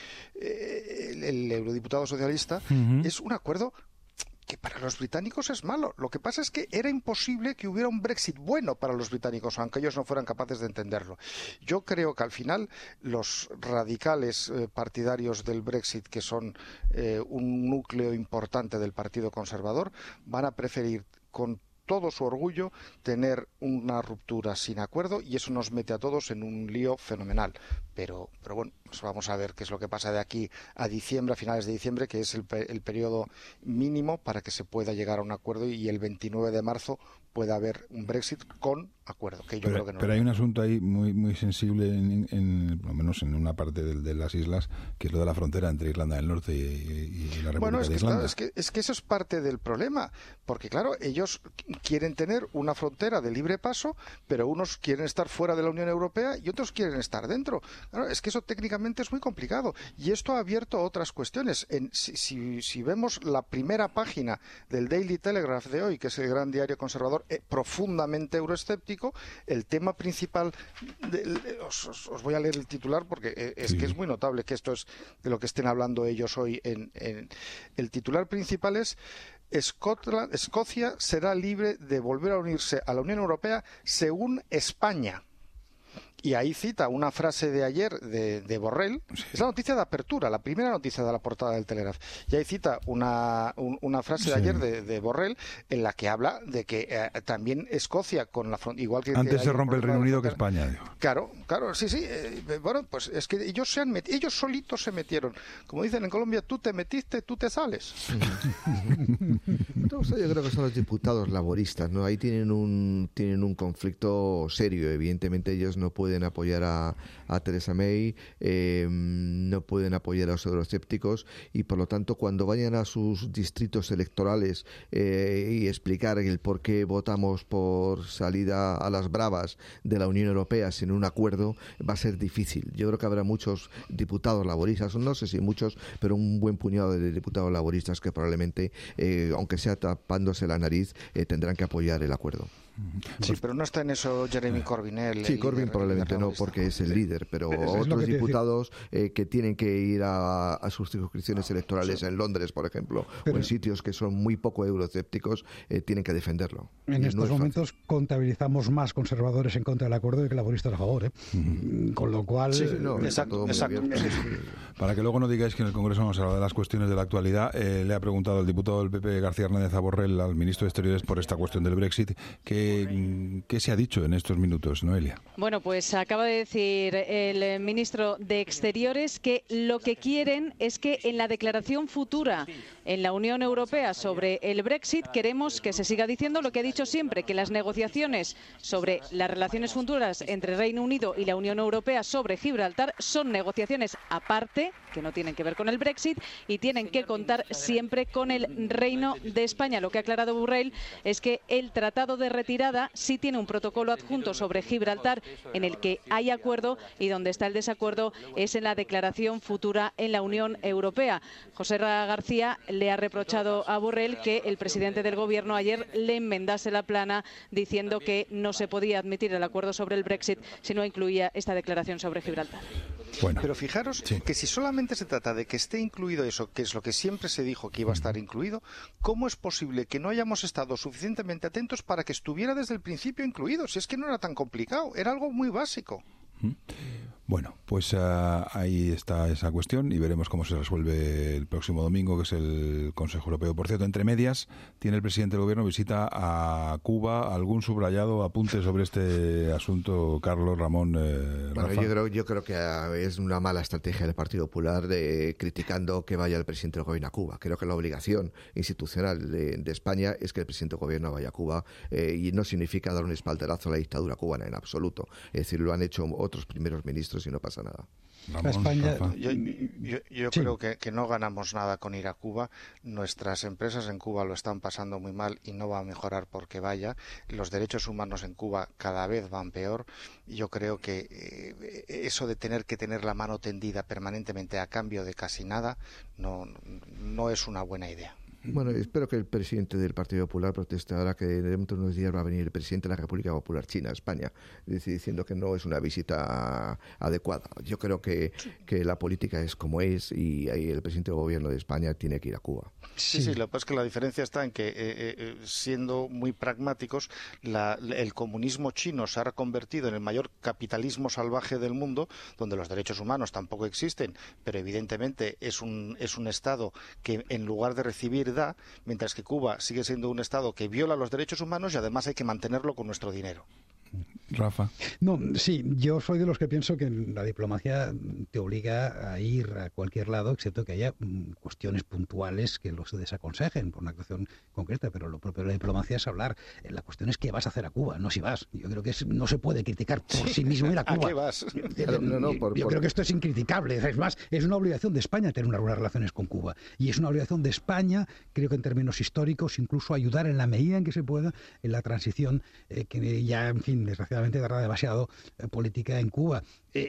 S6: el eurodiputado socialista, es un acuerdo que para los británicos es malo. Lo que pasa es que era imposible que hubiera un Brexit bueno para los británicos, aunque ellos no fueran capaces de entenderlo. Yo creo que al final los radicales partidarios del Brexit, que son un núcleo importante del Partido Conservador, van a preferir con todo su orgullo tener una ruptura sin acuerdo, y eso nos mete a todos en un lío fenomenal. Pero bueno, pues vamos a ver qué es lo que pasa de aquí a diciembre, a finales de diciembre, que es el periodo mínimo para que se pueda llegar a un acuerdo, y el 29 de marzo pueda haber un Brexit con acuerdo, que yo creo que no.
S2: Pero hay un asunto ahí muy sensible, por lo menos en una parte de las islas, que es lo de la frontera entre Irlanda del Norte y la República de Irlanda.
S6: Es que eso es parte del problema, porque claro, ellos quieren tener una frontera de libre paso, pero unos quieren estar fuera de la Unión Europea y otros quieren estar dentro. Claro, es que eso técnicamente es muy complicado, y esto ha abierto otras cuestiones. Si vemos la primera página del Daily Telegraph de hoy, que es el gran diario conservador, profundamente euroescéptico, el tema principal, os voy a leer el titular porque que es muy notable que esto es de lo que estén hablando ellos hoy. El titular principal es: Escocia será libre de volver a unirse a la Unión Europea según España. Y ahí cita una frase de ayer de Borrell, es la noticia de apertura, la primera noticia de la portada del Telegraph. Y ahí cita una frase de ayer de Borrell en la que habla de que también Escocia, con la igual que...
S2: Antes se rompe el Reino Unido que España. Digo.
S6: Claro, sí. Bueno, pues es que ellos solitos se metieron. Como dicen en Colombia, tú te metiste, tú te sales.
S5: Yo creo que son los diputados laboristas, ¿no? Ahí tienen un conflicto serio. Evidentemente ellos no pueden apoyar a Theresa May, no pueden apoyar a los euroscépticos y por lo tanto cuando vayan a sus distritos electorales y explicar el por qué votamos por salida a las bravas de la Unión Europea sin un acuerdo, va a ser difícil. Yo creo que habrá muchos diputados laboristas, no sé si muchos, pero un buen puñado de diputados laboristas que probablemente, aunque sea tapándose la nariz, tendrán que apoyar el acuerdo.
S6: Sí, pero no está en eso Jeremy Corbyn.
S5: Sí, Corbyn probablemente no, porque es el líder, pero otros diputados que tienen que ir a sus circunscripciones electorales en Londres, por ejemplo, o en sitios que son muy poco euroscépticos, tienen que defenderlo.
S7: En estos momentos contabilizamos más conservadores en contra del acuerdo que laboristas a favor, con lo cual...
S6: Sí, exacto.
S2: Para que luego no digáis que en el Congreso vamos a hablar de las cuestiones de la actualidad, le ha preguntado el diputado del PP, García Hernández, a Borrell, al ministro de Exteriores, por esta cuestión del Brexit, ¿qué se ha dicho en estos minutos, Noelia?
S15: Bueno, pues acaba de decir el ministro de Exteriores que lo que quieren es que en la declaración futura en la Unión Europea sobre el Brexit queremos que se siga diciendo lo que ha dicho siempre, que las negociaciones sobre las relaciones futuras entre Reino Unido y la Unión Europea sobre Gibraltar son negociaciones aparte, que no tienen que ver con el Brexit y tienen que contar siempre con el Reino de España. Lo que ha aclarado Borrell es que el Tratado de Retirada sí tiene un protocolo adjunto sobre Gibraltar en el que hay acuerdo y donde está el desacuerdo es en la declaración futura en la Unión Europea. José García le ha reprochado a Borrell que el presidente del Gobierno ayer le enmendase la plana diciendo que no se podía admitir el acuerdo sobre el Brexit si no incluía esta declaración sobre Gibraltar.
S2: Bueno,
S6: pero fijaros que si solamente se trata de que esté incluido eso, que es lo que siempre se dijo que iba a estar incluido, ¿cómo es posible que no hayamos estado suficientemente atentos para que estuviera desde el principio incluido? Si es que no era tan complicado, era algo muy básico.
S2: Bueno, pues ahí está esa cuestión y veremos cómo se resuelve el próximo domingo, que es el Consejo Europeo. Por cierto, entre medias, tiene el presidente del Gobierno visita a Cuba. ¿Algún subrayado apunte sobre este asunto, Carlos, Ramón, Rafa?
S5: Bueno, yo creo que es una mala estrategia del Partido Popular criticando que vaya el presidente del Gobierno a Cuba. Creo que la obligación institucional de España es que el presidente del Gobierno vaya a Cuba y no significa dar un espaldarazo a la dictadura cubana en absoluto. Es decir, lo han hecho otros primeros ministros y no pasa nada.
S6: Yo creo que no ganamos nada con ir a Cuba. Nuestras empresas en Cuba lo están pasando muy mal y no va a mejorar porque vaya. Los derechos humanos en Cuba cada vez van peor. Yo creo que eso de tener que tener la mano tendida permanentemente a cambio de casi nada no es una buena idea.
S5: Bueno, espero que el presidente del Partido Popular proteste ahora que dentro de unos días va a venir el presidente de la República Popular China a España, diciendo que no es una visita adecuada. Yo creo que la política es como es y ahí el presidente del Gobierno de España tiene que ir a Cuba.
S6: Sí, lo que pasa es que la diferencia está en que, siendo muy pragmáticos, el comunismo chino se ha reconvertido en el mayor capitalismo salvaje del mundo, donde los derechos humanos tampoco existen, pero evidentemente es un Estado que en lugar de recibir da, mientras que Cuba sigue siendo un Estado que viola los derechos humanos y además hay que mantenerlo con nuestro dinero.
S2: Rafa.
S7: No, sí, yo soy de los que pienso que la diplomacia te obliga a ir a cualquier lado, excepto que haya cuestiones puntuales que los desaconsejen por una actuación concreta, pero lo propio de la diplomacia es hablar. La cuestión es qué vas a hacer a Cuba, no si vas. Yo creo que no se puede criticar por sí mismo ir a Cuba.
S6: ¿A qué vas?
S7: Yo creo que esto es incriticable. Es más, es una obligación de España tener unas buenas relaciones con Cuba. Y es una obligación de España, creo que en términos históricos, incluso ayudar en la medida en que se pueda en la transición que ya, en fin, desgraciadamente desgraciadamente verdad demasiado política en Cuba.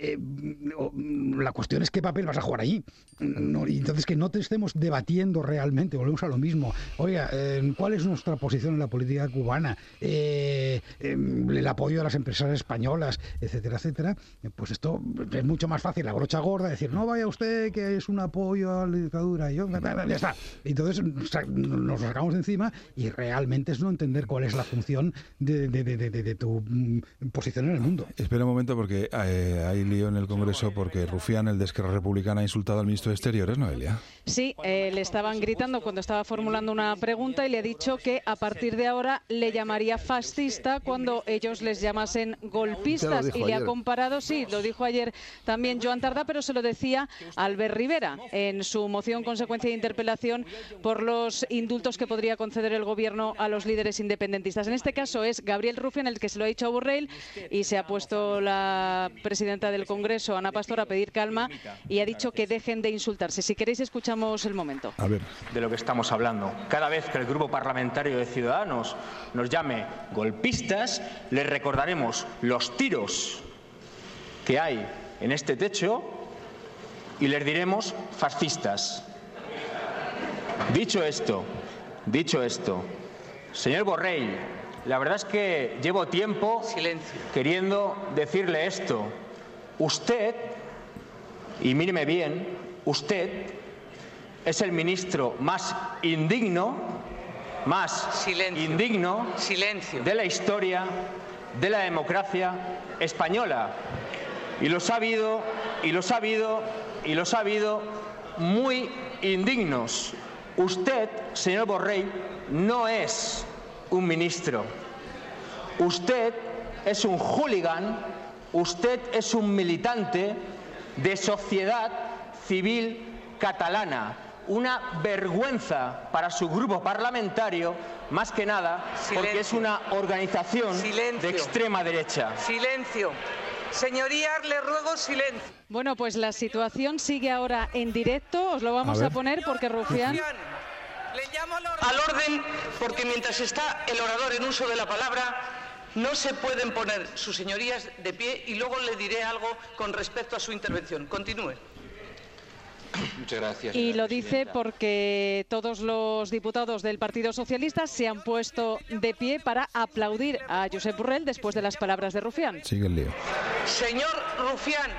S7: La cuestión es qué papel vas a jugar allí. Y entonces que no te estemos debatiendo realmente, volvemos a lo mismo. Oiga, ¿cuál es nuestra posición en la política cubana? El apoyo a las empresas españolas, etcétera, etcétera. Pues esto es mucho más fácil, la brocha gorda, decir, no vaya usted que es un apoyo a la dictadura. Y yo, ya está. Entonces nos sacamos de encima y realmente es no entender cuál es la función de tu posición en el mundo.
S2: Espera un momento porque hay lío en el Congreso porque Rufián, el de Esquerra Republicana, ha insultado al ministro de Exteriores, Noelia.
S15: Sí, le estaban gritando cuando estaba formulando una pregunta y le ha dicho que a partir de ahora le llamaría fascista cuando ellos les llamasen golpistas. Y le ha comparado, sí, lo dijo ayer también Joan Tardá, pero se lo decía Albert Rivera en su moción consecuencia de interpelación por los indultos que podría conceder el gobierno a los líderes independentistas. En este caso es Gabriel Rufián el que se lo ha dicho a Borrell y se ha puesto la presidenta del Congreso, Ana Pastor, a pedir calma y ha dicho que dejen de insultarse. Si queréis escuchamos el momento.
S2: A ver.
S19: De lo que estamos hablando. Cada vez que el grupo parlamentario de Ciudadanos nos llame golpistas, les recordaremos los tiros que hay en este techo y les diremos fascistas. Dicho esto, señor Borrell, la verdad es que llevo tiempo queriendo decirle esto. Usted, y míreme bien, usted es el ministro más indigno de la historia de la democracia española. Y los ha habido muy indignos. Usted, señor Borrell, no es un ministro. Usted es un hooligan, usted es un militante de Sociedad Civil Catalana. Una vergüenza para su grupo parlamentario, más que nada, porque es una organización de extrema derecha.
S17: Silencio. Señorías, le ruego silencio.
S15: Bueno, pues la situación sigue ahora en directo. Os lo vamos a poner porque Rufián...
S17: Le llamo al orden porque mientras está el orador en uso de la palabra, no se pueden poner sus señorías de pie y luego le diré algo con respecto a su intervención. Continúe.
S19: Muchas gracias.
S15: Y lo dice porque todos los diputados del Partido Socialista se han puesto de pie para aplaudir a Josep Borrell después de las palabras de Rufián.
S2: Sigue el lío.
S17: Señor Rufián,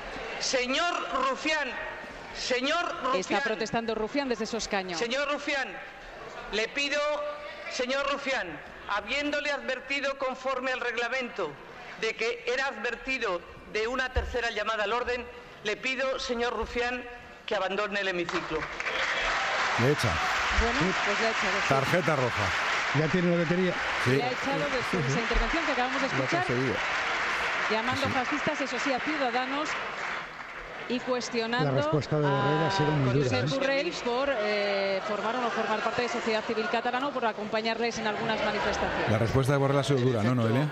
S15: está protestando Rufián desde su escaño.
S17: Señor Rufián, le pido, señor Rufián, habiéndole advertido conforme al reglamento de que era advertido de una tercera llamada al orden, le pido, señor Rufián, que abandone el hemiciclo.
S2: Le echa.
S15: Bueno, pues le ha echado.
S2: Tarjeta roja.
S7: Ya tiene lo que quería.
S2: Sí.
S15: Le ha echado después de esa intervención que acabamos de escuchar, llamando fascistas, eso sí, a Ciudadanos y cuestionando
S7: la respuesta de Borrell ha sido muy dura,
S15: Josep Borrell por formar o no formar parte de Sociedad Civil Catalana o por acompañarles en algunas manifestaciones.
S2: La respuesta de Borrell ha sido dura, ¿no, Noelia?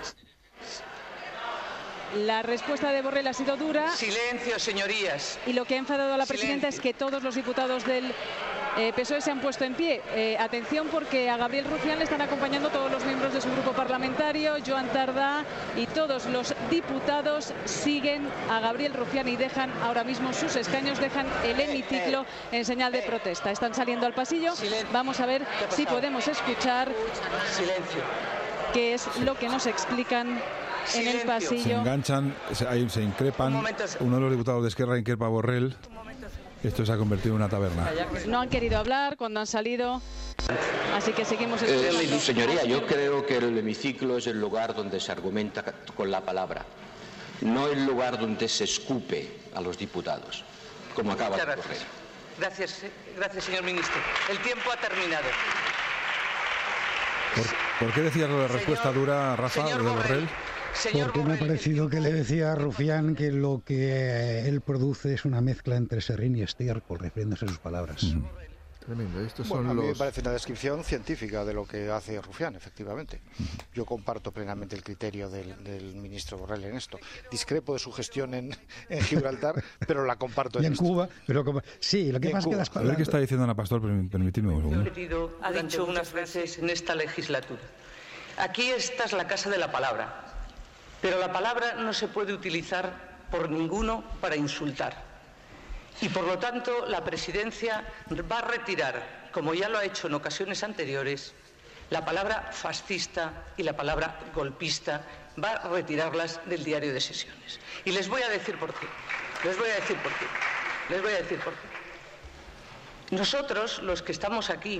S15: La respuesta de Borrell ha sido dura.
S17: Silencio, señorías.
S15: Y lo que ha enfadado a la presidenta es que todos los diputados del PSOE se han puesto en pie. Atención porque a Gabriel Rufián le están acompañando todos los miembros de su grupo parlamentario, Joan Tardá, y todos los diputados siguen a Gabriel Rufián y dejan ahora mismo sus escaños, dejan el hemiciclo en señal de protesta. Están saliendo al pasillo. Vamos a ver si podemos escuchar qué es lo que nos explican en el pasillo.
S2: Se enganchan, se increpan. Uno de los diputados de Esquerra increpa a Borrell. Esto se ha convertido en una taberna.
S15: No han querido hablar cuando han salido, así que seguimos escuchando.
S20: Señoría, yo creo que el hemiciclo es el lugar donde se argumenta con la palabra, no el lugar donde se escupe a los diputados, como acaba de ocurrir.
S17: Gracias, señor ministro. El tiempo ha terminado.
S2: ¿Por qué decías lo de respuesta dura, Rafa, de Borrell?
S7: Porque me ha parecido que le decía a Rufián que lo que él produce es una mezcla entre serrín y estiércol, refiriéndose a sus palabras.
S5: Tremendo. Estos
S6: Bueno,
S5: son
S6: a mí me
S5: los...
S6: parece una descripción científica de lo que hace Rufián, efectivamente. Yo comparto plenamente el criterio del ministro Borrell en esto. Discrepo de su gestión en Gibraltar, pero la comparto
S7: en Cuba. Pero sí, lo que pasa es que las palabras...
S2: A ver qué está diciendo Ana Pastor, permitidme un segundo.
S17: Ha dicho unas veces en esta legislatura. Aquí esta es la casa de la palabra. Pero la palabra no se puede utilizar por ninguno para insultar. Y por lo tanto, la Presidencia va a retirar, como ya lo ha hecho en ocasiones anteriores, la palabra fascista y la palabra golpista, va a retirarlas del diario de sesiones. Y les voy a decir por qué. Nosotros, los que estamos aquí,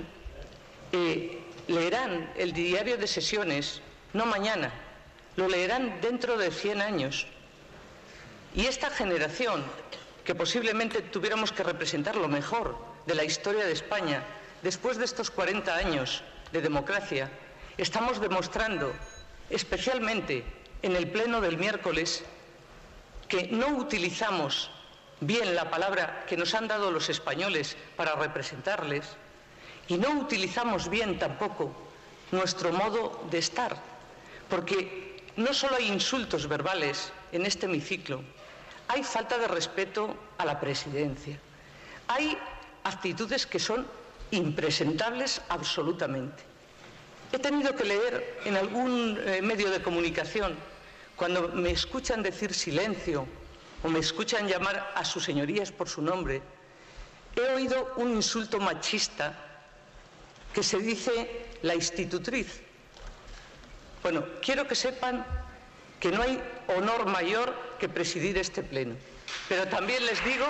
S17: leerán el diario de sesiones, no mañana, lo leerán dentro de 100 años. Y esta generación, que posiblemente tuviéramos que representar lo mejor de la historia de España, después de estos 40 años de democracia, estamos demostrando, especialmente en el pleno del miércoles, que no utilizamos bien la palabra que nos han dado los españoles para representarles y no utilizamos bien tampoco nuestro modo de estar, porque no solo hay insultos verbales en este hemiciclo, hay falta de respeto a la presidencia, hay actitudes que son impresentables absolutamente. He tenido que leer en algún medio de comunicación, cuando me escuchan decir silencio o me escuchan llamar a sus señorías por su nombre, he oído un insulto machista que se dice la institutriz. Bueno, quiero que sepan que no hay honor mayor que presidir este pleno. Pero también les digo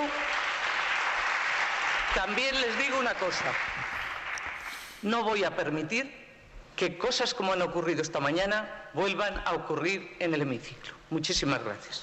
S17: una cosa. No voy a permitir que cosas como han ocurrido esta mañana vuelvan a ocurrir en el hemiciclo. Muchísimas gracias.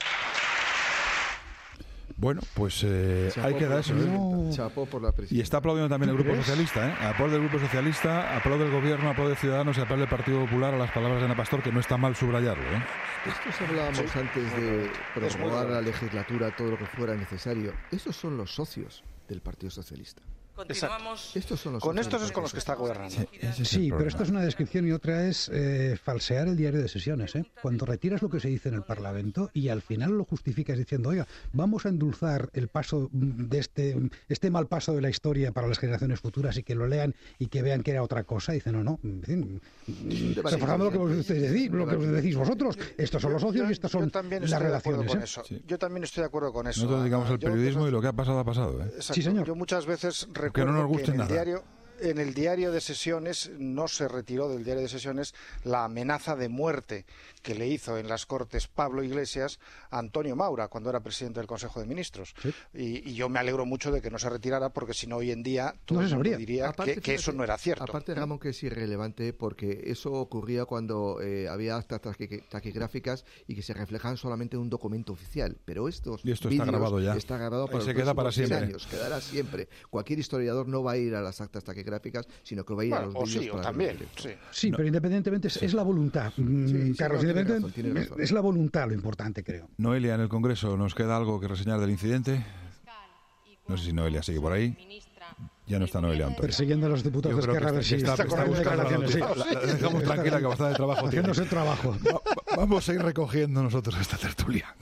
S2: Bueno, pues ahí queda eso.
S5: Chapó por la presidencia.
S2: Y está aplaudiendo también el Grupo Socialista, ¿eh? Aplaude el Grupo Socialista, aplaude el Gobierno, aplaude Ciudadanos y aplaude el Partido Popular a las palabras de Ana Pastor, que no está mal subrayarlo, ¿eh?
S5: Estos hablábamos antes de prorrogar la legislatura, todo lo que fuera necesario. Estos son los socios del Partido Socialista.
S17: Continuamos.
S6: Con estos es con los que está gobernando.
S7: Sí, pero esto es una descripción y otra es falsear el diario de sesiones. Cuando retiras lo que se dice en el Parlamento y al final lo justificas diciendo, oiga, vamos a endulzar el paso de este mal paso de la historia para las generaciones futuras y que lo lean y que vean que era otra cosa. Dicen, no, reforzando lo que vos decís vosotros. Estos son los socios y estas son las relaciones.
S6: Yo también estoy de acuerdo con eso.
S2: Nosotros dedicamos al periodismo y lo que ha pasado ha pasado.
S6: Sí, señor. Yo muchas veces recuerdo que en el diario de sesiones no se retiró del diario de sesiones la amenaza de muerte que le hizo en las Cortes Pablo Iglesias a Antonio Maura cuando era presidente del Consejo de Ministros. ¿Sí? Y yo me alegro mucho de que no se retirara, porque si no hoy en día todo el mundo diría que eso no era cierto.
S5: Aparte, Ramón, que es irrelevante, porque eso ocurría cuando había actas taquigráficas y que se reflejaban solamente en un documento oficial. Pero esto
S2: está grabado ya.
S5: Está grabado para
S2: se queda para siempre.
S5: Años, quedará siempre. Cualquier historiador no va a ir a las actas taquigráficas, sino que va a ir a los vídeos para
S6: también.
S7: Sí, pero independientemente es la voluntad, Carlos. Es la voluntad lo importante, creo.
S2: Noelia, en el Congreso, ¿nos queda algo que reseñar del incidente? No sé si Noelia sigue por ahí. Ya no está Noelia, Antonio.
S7: Persiguiendo a los diputados de Esquerra, a ver si
S2: está declaraciones. La dejamos tranquila, que bastante trabajo tiene.
S7: Haciéndose el trabajo.
S2: Vamos a ir recogiendo nosotros esta tertulia.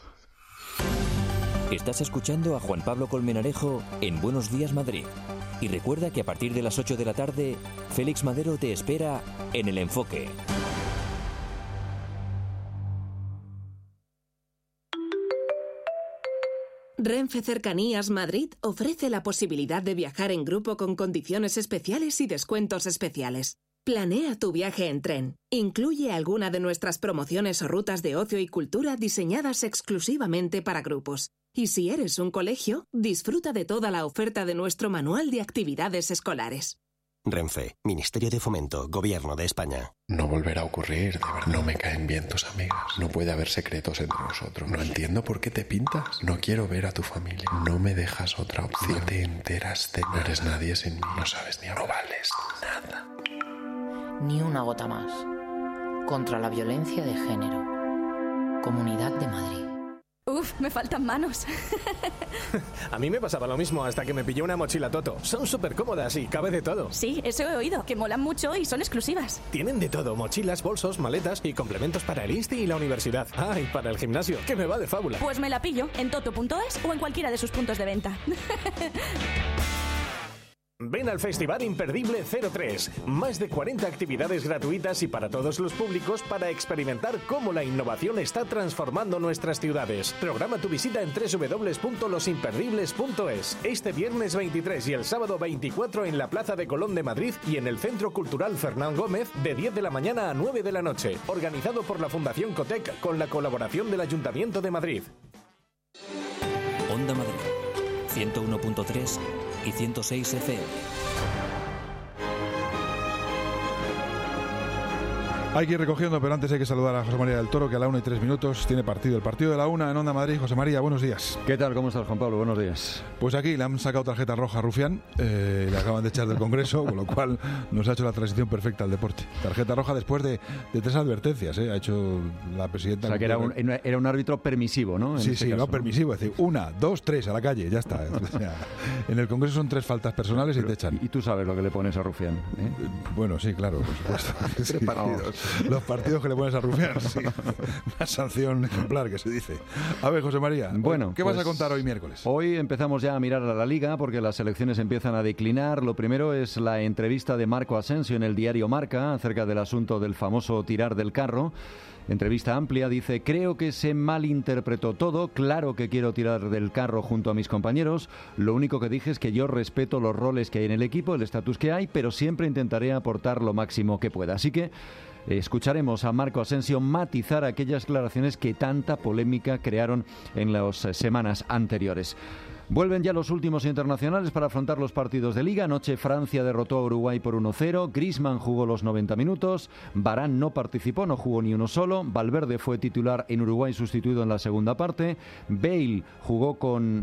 S1: Estás escuchando a Juan Pablo Colmenarejo en Buenos Días Madrid. Y recuerda que a partir de las 8 de la tarde, Félix Madero te espera en El Enfoque.
S21: Renfe Cercanías Madrid ofrece la posibilidad de viajar en grupo con condiciones especiales y descuentos especiales. Planea tu viaje en tren. Incluye alguna de nuestras promociones o rutas de ocio y cultura diseñadas exclusivamente para grupos. Y si eres un colegio, disfruta de toda la oferta de nuestro manual de actividades escolares.
S22: Renfe, Ministerio de Fomento, Gobierno de España.
S23: No volverá a ocurrir, de verdad. No me caen bien tus amigas. No puede haber secretos entre nosotros. No entiendo por qué te pintas. No quiero ver a tu familia. No me dejas otra opción. No te enteras de nada. No eres nadie sin mí. No sabes ni hablar. No vales nada.
S24: Ni una gota más. Contra la violencia de género. Comunidad de Madrid.
S25: Uf, me faltan manos.
S26: A mí me pasaba lo mismo hasta que me pillé una mochila Toto. Son súper cómodas y cabe de todo.
S25: Sí, eso he oído, que molan mucho y son exclusivas.
S26: Tienen de todo, mochilas, bolsos, maletas y complementos para el insti y la universidad. Ah, y para el gimnasio, que me va de fábula.
S25: Pues me la pillo en toto.es o en cualquiera de sus puntos de venta.
S26: Ven al Festival Imperdible 03. Más de 40 actividades gratuitas y para todos los públicos para experimentar cómo la innovación está transformando nuestras ciudades. Programa tu visita en www.losimperdibles.es. Este viernes 23 y el sábado 24 en la Plaza de Colón de Madrid y en el Centro Cultural Fernán Gómez de 10 de la mañana a 9 de la noche. Organizado por la Fundación Cotec con la colaboración del Ayuntamiento de Madrid.
S1: Onda Madrid, 101.3 y 106 FM.
S2: Hay que ir recogiendo, pero antes hay que saludar a José María del Toro, que a la 1:03 tiene partido. El partido de la 1 en Onda Madrid. José María, buenos días.
S3: ¿Qué tal? ¿Cómo estás, Juan Pablo? Buenos días.
S2: Pues aquí le han sacado tarjeta roja a Rufián, le acaban de echar del Congreso, con lo cual nos ha hecho la transición perfecta al deporte. Tarjeta roja después de 3 advertencias, ha hecho la presidenta.
S3: O sea, que era un árbitro permisivo, ¿no?
S2: Sí, no permisivo, es decir, 1, 2, 3 a la calle, ya está. O sea, en el Congreso son 3 faltas personales y te echan.
S3: Y tú sabes lo que le pones a Rufián, ¿eh?
S2: Bueno, sí, claro, por supuesto. Los partidos que le pones a Rufián, sí. Una sanción ejemplar, que se dice. A ver, José María,
S3: bueno,
S2: ¿qué vas a contar hoy miércoles?
S3: Hoy empezamos ya a mirar a la Liga porque las elecciones empiezan a declinar. Lo primero es la entrevista de Marco Asensio en el diario Marca acerca del asunto del famoso tirar del carro. Entrevista amplia, dice: creo que se malinterpretó todo, claro que quiero tirar del carro junto a mis compañeros, lo único que dije es que yo respeto los roles que hay en el equipo, el estatus que hay, pero siempre intentaré aportar lo máximo que pueda. Así que escucharemos a Marco Asensio matizar aquellas declaraciones que tanta polémica crearon en las semanas anteriores. Vuelven ya los últimos internacionales para afrontar los partidos de Liga. Anoche Francia derrotó a Uruguay por 1-0. Griezmann jugó los 90 minutos. Varane no participó, no jugó ni uno solo. Valverde fue titular en Uruguay, sustituido en la segunda parte. Bale jugó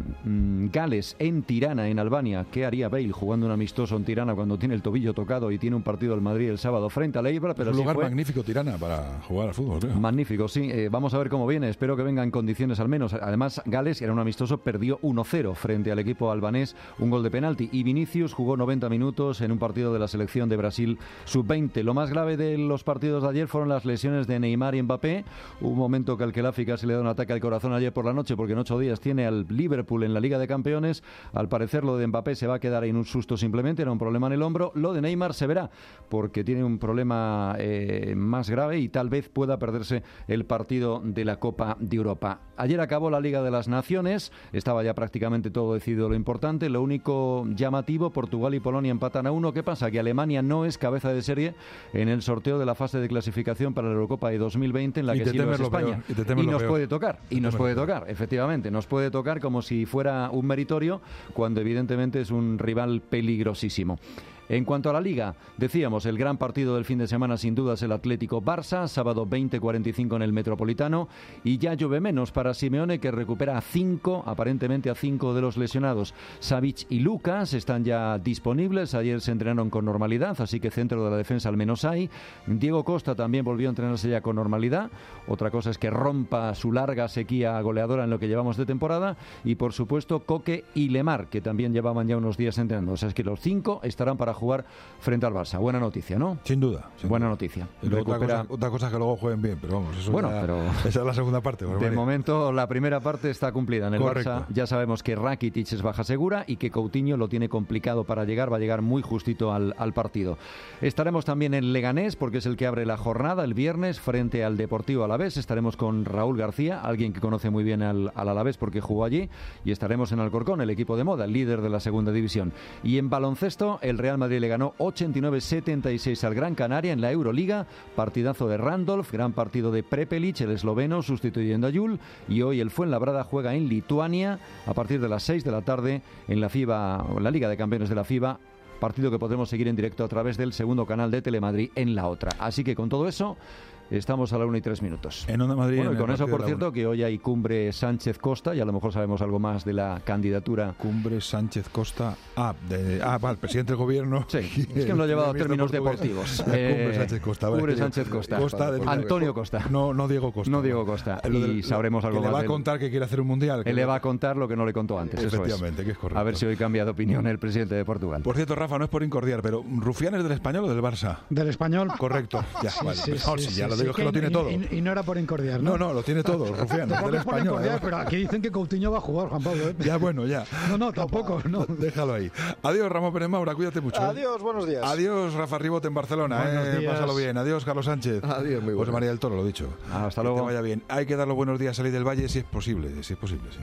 S3: con Gales en Tirana, en Albania. ¿Qué haría Bale jugando un amistoso en Tirana cuando tiene el tobillo tocado y tiene un partido del Madrid el sábado frente al Eibar? Pero
S2: es un lugar magnífico, Tirana, para jugar al fútbol, creo.
S3: Magnífico, sí. Vamos a ver cómo viene. Espero que venga en condiciones al menos. Además, Gales era un amistoso, perdió 1-0 frente al equipo albanés, un gol de penalti, y Vinicius jugó 90 minutos en un partido de la selección de Brasil sub-20. Lo más grave de los partidos de ayer fueron las lesiones de Neymar y Mbappé. Hubo un momento que al Khelafi casi le da un ataque al corazón ayer por la noche, porque en 8 días tiene al Liverpool en la Liga de Campeones. Al parecer lo de Mbappé se va a quedar en un susto simplemente, era un problema en el hombro. Lo de Neymar se verá, porque tiene un problema más grave y tal vez pueda perderse el partido de la Copa de Europa. Ayer acabó la Liga de las Naciones, estaba ya prácticamente todo decidido lo importante. Lo único llamativo, Portugal y Polonia empatan a 1. ¿Qué pasa? Que Alemania no es cabeza de serie en el sorteo de la fase de clasificación para la Eurocopa de 2020, en la que sí lo es España. Y nos puede tocar, efectivamente, nos puede tocar como si fuera un meritorio, cuando evidentemente es un rival peligrosísimo. En cuanto a la Liga, decíamos, el gran partido del fin de semana sin duda es el Atlético-Barça, sábado 20:45 en el Metropolitano, y ya llueve menos para Simeone, que recupera aparentemente a 5 de los lesionados. Savic y Lucas están ya disponibles, ayer se entrenaron con normalidad, así que centro de la defensa al menos hay. Diego Costa también volvió a entrenarse ya con normalidad, otra cosa es que rompa su larga sequía goleadora en lo que llevamos de temporada, y por supuesto Coque y Lemar, que también llevaban ya unos días entrenando, o sea, es que los 5 estarán para jugar frente al Barça. Buena noticia, ¿no?
S2: Sin duda.
S3: Buena noticia.
S2: Otra cosa es que luego jueguen bien, pero vamos, esa es la segunda parte.
S3: De momento, la primera parte está cumplida. En el Barça ya sabemos que Rakitic es baja segura y que Coutinho lo tiene complicado para llegar, va a llegar muy justito al partido. Estaremos también en Leganés, porque es el que abre la jornada el viernes frente al Deportivo Alavés. Estaremos con Raúl García, alguien que conoce muy bien al Alavés porque jugó allí, y estaremos en Alcorcón, el equipo de moda, el líder de la segunda división. Y en baloncesto, el Real Madrid le ganó 89-76 al Gran Canaria en la Euroliga, partidazo de Randolph, gran partido de Prepelic, el esloveno, sustituyendo a Yul, y hoy el Fuenlabrada juega en Lituania a partir de las 6 de la tarde en la FIBA, la Liga de Campeones de la FIBA, partido que podremos seguir en directo a través del segundo canal de Telemadrid en la otra. Así que con todo eso estamos a la 1:03.
S2: En Onda Madrid.
S3: Bueno, y con eso, por cierto, que hoy hay cumbre Sánchez-Costa, y a lo mejor sabemos algo más de la candidatura.
S2: Cumbre Sánchez-Costa. El presidente del gobierno.
S3: Sí, es que me lo he llevado a términos deportivos.
S2: Cumbre Sánchez-Costa.
S3: Cumbre Sánchez-Costa. Antonio Costa.
S2: No Diego Costa.
S3: No Diego Costa. Y sabremos algo más.
S2: Le va a contar que quiere hacer un mundial.
S3: Él le va a contar lo que no le contó antes.
S2: Efectivamente,
S3: eso es.
S2: Que es correcto.
S3: A ver si hoy cambia de opinión el presidente de Portugal.
S2: Por cierto, Rafa, no es por incordiar, pero ¿Rufián es del Español o del Barça?
S7: Del Español.
S2: Correcto. Ya, vale. lo digo, es que lo tiene todo.
S7: Y no era por encordiar, ¿no?
S2: No, lo tiene todo, Rufián, del español.
S7: Pero aquí dicen que Coutinho va a jugar, Juan Pablo.
S2: Ya, bueno, ya.
S7: No, tampoco, no.
S2: Déjalo ahí. Adiós, Ramón Pérez Maura, cuídate mucho.
S4: Adiós, buenos días.
S2: Adiós, Rafa Ribot en Barcelona.
S7: Buenos días.
S2: Pásalo bien. Adiós, Carlos Sánchez.
S5: Adiós, muy bueno.
S2: José María del Toro, lo dicho.
S3: Hasta luego.
S2: Que te vaya bien. Hay que dar los buenos días a Salir del Valle si es posible, sí.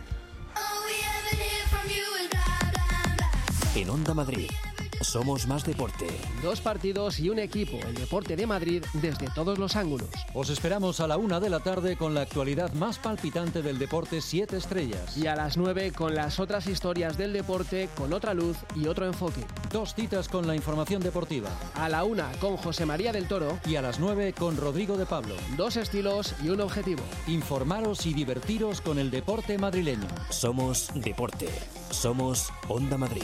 S1: En Onda Madrid, somos más deporte.
S9: 2 partidos y un equipo, el deporte de Madrid, desde todos los ángulos.
S10: Os esperamos a la 1 de la tarde con la actualidad más palpitante del deporte 7 estrellas.
S9: Y a las 9 con las otras historias del deporte con otra luz y otro enfoque.
S10: 2 citas con la información deportiva.
S9: A la 1 con José María del Toro.
S10: Y a las 9 con Rodrigo de Pablo.
S9: 2 estilos y un objetivo.
S10: Informaros y divertiros con el deporte madrileño.
S1: Somos deporte. Somos Onda Madrid.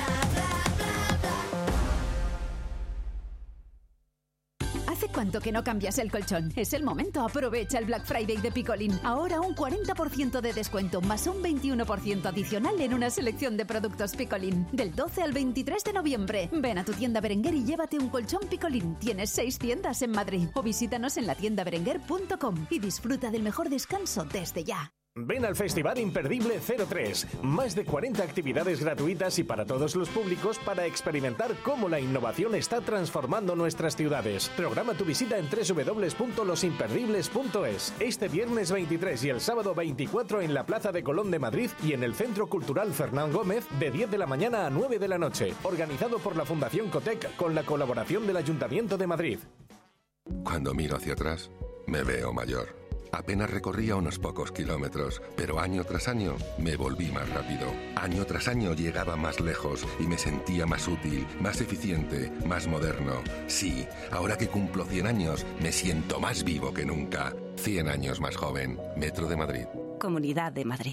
S11: ¿Hace cuánto que no cambias el colchón? Es el momento. Aprovecha el Black Friday de Picolín. Ahora un 40% de descuento más un 21% adicional en una selección de productos Picolín. Del 12 al 23 de noviembre. Ven a tu tienda Berenguer y llévate un colchón Picolín. Tienes 6 tiendas en Madrid. O visítanos en latiendaberenguer.com y disfruta del mejor descanso desde ya.
S26: Ven al Festival Imperdible 03. Más de 40 actividades gratuitas y para todos los públicos para experimentar cómo la innovación está transformando nuestras ciudades. Programa tu visita en www.losimperdibles.es. Este viernes 23 y el sábado 24 en la Plaza de Colón de Madrid y en el Centro Cultural Fernán Gómez de 10 de la mañana a 9 de la noche. Organizado por la Fundación Cotec con la colaboración del Ayuntamiento de Madrid.
S12: Cuando miro hacia atrás, me veo mayor. Apenas recorría unos pocos kilómetros, pero año tras año me volví más rápido. Año tras año llegaba más lejos y me sentía más útil, más eficiente, más moderno. Sí, ahora que cumplo 100 años, me siento más vivo que nunca. 100 años más joven. Metro de Madrid.
S21: Comunidad de Madrid.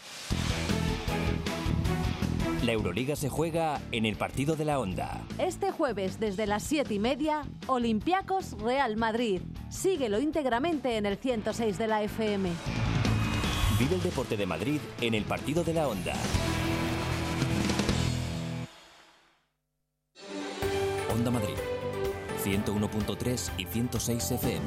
S1: La Euroliga se juega en el partido de la Onda.
S13: Este jueves, desde las 7:30, Olympiacos Real Madrid. Síguelo íntegramente en el 106 de la FM.
S1: Vive el deporte de Madrid en el partido de la Onda. Onda Madrid, 101.3 y 106 FM.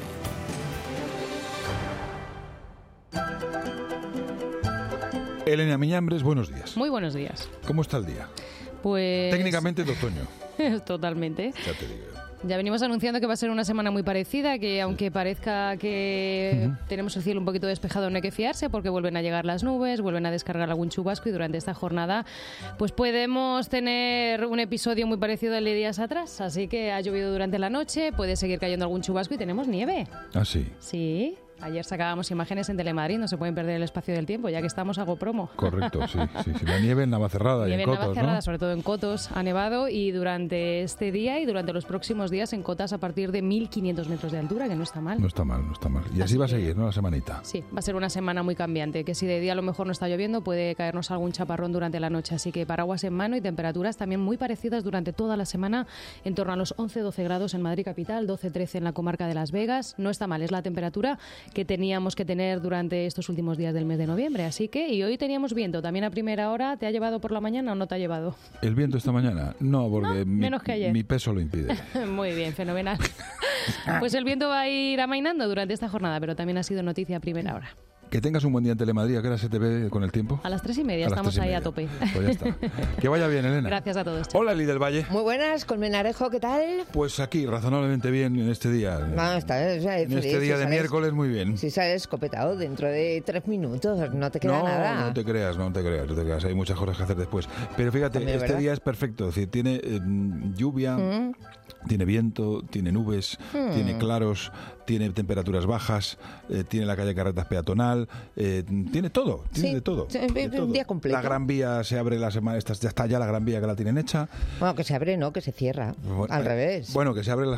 S2: Elena Miñambres, buenos días.
S27: Muy buenos días.
S2: ¿Cómo está el día?
S27: Pues...
S2: Técnicamente de otoño.
S27: Totalmente.
S2: Ya te digo.
S27: Ya venimos anunciando que va a ser una semana muy parecida, que aunque parezca que tenemos el cielo un poquito despejado, no hay que fiarse porque vuelven a llegar las nubes, vuelven a descargar algún chubasco y durante esta jornada pues podemos tener un episodio muy parecido al de días atrás. Así que ha llovido durante la noche, puede seguir cayendo algún chubasco y tenemos nieve.
S2: ¿Ah, sí?
S27: Sí. Ayer sacábamos imágenes en Telemadrid, no se pueden perder el espacio del tiempo, ya que estamos, hago promo.
S2: Correcto, sí. La nieve en Navacerrada y en Cotos,
S27: Navacerrada,
S2: ¿no?
S27: sobre todo en Cotos, ha nevado y durante este día y durante los próximos días en cotas a partir de 1.500 metros de altura, que no está mal.
S2: No está mal. Y así va a seguir, ¿no? La semanita.
S27: Sí, va a ser una semana muy cambiante, que si de día a lo mejor no está lloviendo, puede caernos algún chaparrón durante la noche, así que paraguas en mano y temperaturas también muy parecidas durante toda la semana, en torno a los 11-12 grados en Madrid capital, 12-13 en la comarca de Las Vegas. No está mal, es la temperatura que teníamos que tener durante estos últimos días del mes de noviembre. Así que, y hoy teníamos viento también a primera hora. ¿Te ha llevado por la mañana o no te ha llevado?
S2: ¿El viento esta mañana? No, porque
S27: menos que ayer.
S2: Mi peso lo impide.
S27: Muy bien, fenomenal. Pues el viento va a ir amainando durante esta jornada, pero también ha sido noticia a primera hora.
S2: Que tengas un buen día en Telemadrid. ¿A qué hora se te ve con el tiempo?
S27: A las 3:30, estamos ahí a tope.
S2: Pues ya está. Que vaya bien, Elena.
S27: Gracias a todos.
S2: Hola, Eli del Valle.
S28: Muy buenas, Colmenarejo, ¿qué tal?
S2: Pues aquí, razonablemente bien en este día.
S28: No,
S2: en este día de miércoles, muy bien.
S28: Si sales escopetado dentro de 3 minutos, no te queda nada.
S2: No te creas. Hay muchas cosas que hacer después. Pero fíjate, también, este día es perfecto. Es decir, tiene lluvia, tiene viento, tiene nubes, tiene claros, tiene temperaturas bajas, tiene la calle Carretas peatonal, tiene todo, de todo.
S28: Un día completo.
S2: La Gran Vía se abre la semana, ya está ya la Gran Vía que la tienen hecha.
S28: Bueno, que se abre, no, que se cierra, al revés.
S2: Bueno, que se abre,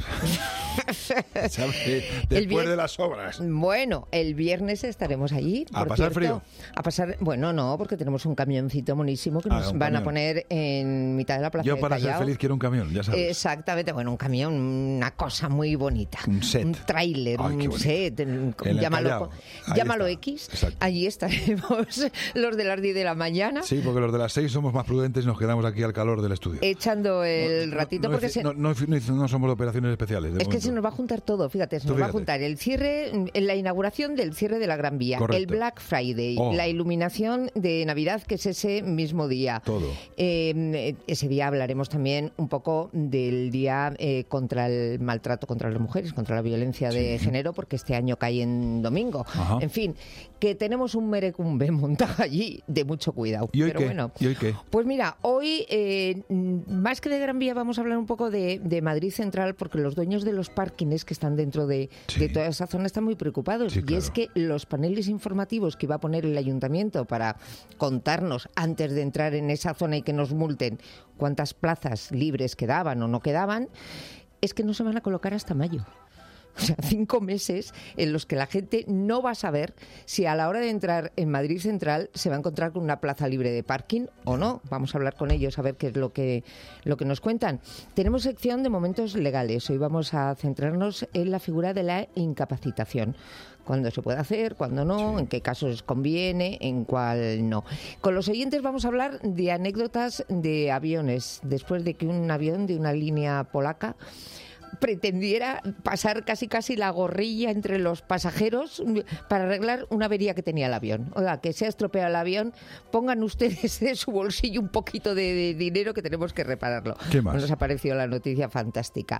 S2: se abre después de las obras.
S28: Bueno, el viernes estaremos allí.
S2: ¿A pasar frío?
S28: A pasar, bueno, no, porque tenemos un camioncito monísimo que nos van a poner en mitad de la plaza.
S2: Yo para ser feliz quiero un camión, ya sabes.
S28: Exactamente, bueno, un camión, una cosa muy bonita.
S2: Un set.
S28: Un trailer tráiler, un set, llámalo X. Exacto. Allí estaremos los de las 10 de la mañana.
S2: Sí, porque los de las 6 somos más prudentes y nos quedamos aquí al calor del estudio.
S28: Echando el ratito porque
S2: no somos de operaciones especiales.
S28: Es que se nos va a juntar todo, fíjate, se nos va a juntar el cierre, la inauguración del cierre de la Gran Vía, correcto, el Black Friday, la iluminación de Navidad, que es ese mismo día.
S2: Todo.
S28: Ese día hablaremos también un poco del día contra el maltrato contra las mujeres, contra la violencia de género, porque este año cae en domingo. Ajá. En fin, que tenemos un merecumbe montado allí de mucho cuidado.
S2: ¿Y hoy
S28: pero
S2: qué?
S28: Bueno,
S2: ¿Y hoy qué?
S28: Pues mira, hoy más que de Gran Vía vamos a hablar un poco de Madrid Central, porque los dueños de los parkings que están dentro de toda esa zona están muy preocupados. Sí, claro. Y es que los paneles informativos que iba a poner el ayuntamiento para contarnos antes de entrar en esa zona y que nos multen cuántas plazas libres quedaban o no quedaban, es que no se van a colocar hasta mayo. O sea, 5 meses en los que la gente no va a saber si a la hora de entrar en Madrid Central se va a encontrar con una plaza libre de parking o no. Vamos a hablar con ellos a ver qué es lo que nos cuentan. Tenemos sección de momentos legales. Hoy vamos a centrarnos en la figura de la incapacitación. Cuándo se puede hacer, cuándo no, en qué casos conviene, en cuál no. Con los oyentes vamos a hablar de anécdotas de aviones. Después de que un avión de una línea polaca pretendiera pasar casi la gorrilla entre los pasajeros para arreglar una avería que tenía el avión. Oiga, que se ha estropeado el avión, pongan ustedes de su bolsillo un poquito de dinero que tenemos que repararlo.
S2: ¿Qué más?
S28: Nos ha parecido la noticia fantástica.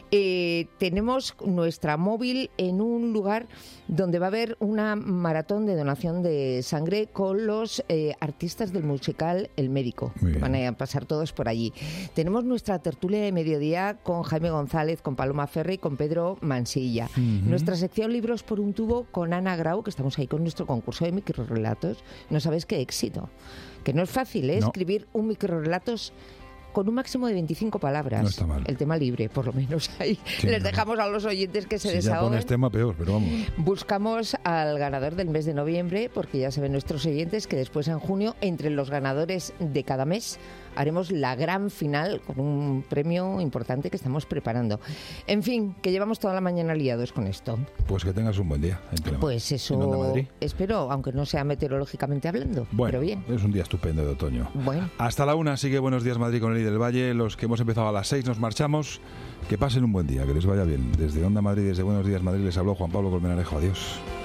S28: Tenemos nuestra móvil en un lugar donde va a haber una maratón de donación de sangre con los artistas del musical El Médico. Van a pasar todos por allí. Tenemos nuestra tertulia de mediodía con Jaime González, con Paloma Ferri y con Pedro Mansilla. Nuestra sección Libros por un tubo con Ana Grau, que estamos ahí con nuestro concurso de microrrelatos. No sabes qué éxito. Que no es fácil, ¿eh? No. Escribir un microrrelatos con un máximo de 25 palabras.
S2: No está mal.
S28: El tema libre, por lo menos ahí. Sí, les dejamos a los oyentes que se desahoguen.
S2: Si ya pones tema, peor, pero vamos.
S28: Buscamos al ganador del mes de noviembre, porque ya saben nuestros oyentes que después en junio, entre los ganadores de cada mes, haremos la gran final con un premio importante que estamos preparando. En fin, que llevamos toda la mañana liados con esto.
S2: Pues que tengas un buen día.
S28: Pues eso espero, aunque no sea meteorológicamente hablando.
S2: Bueno,
S28: pero bien.
S2: Es un día estupendo de otoño.
S28: Bueno.
S2: Hasta la 1 sigue Buenos Días Madrid con Eli del Valle. Los que hemos empezado a las 6 nos marchamos. Que pasen un buen día, que les vaya bien. Desde Onda Madrid, desde Buenos Días Madrid, les habló Juan Pablo Colmenarejo. Adiós.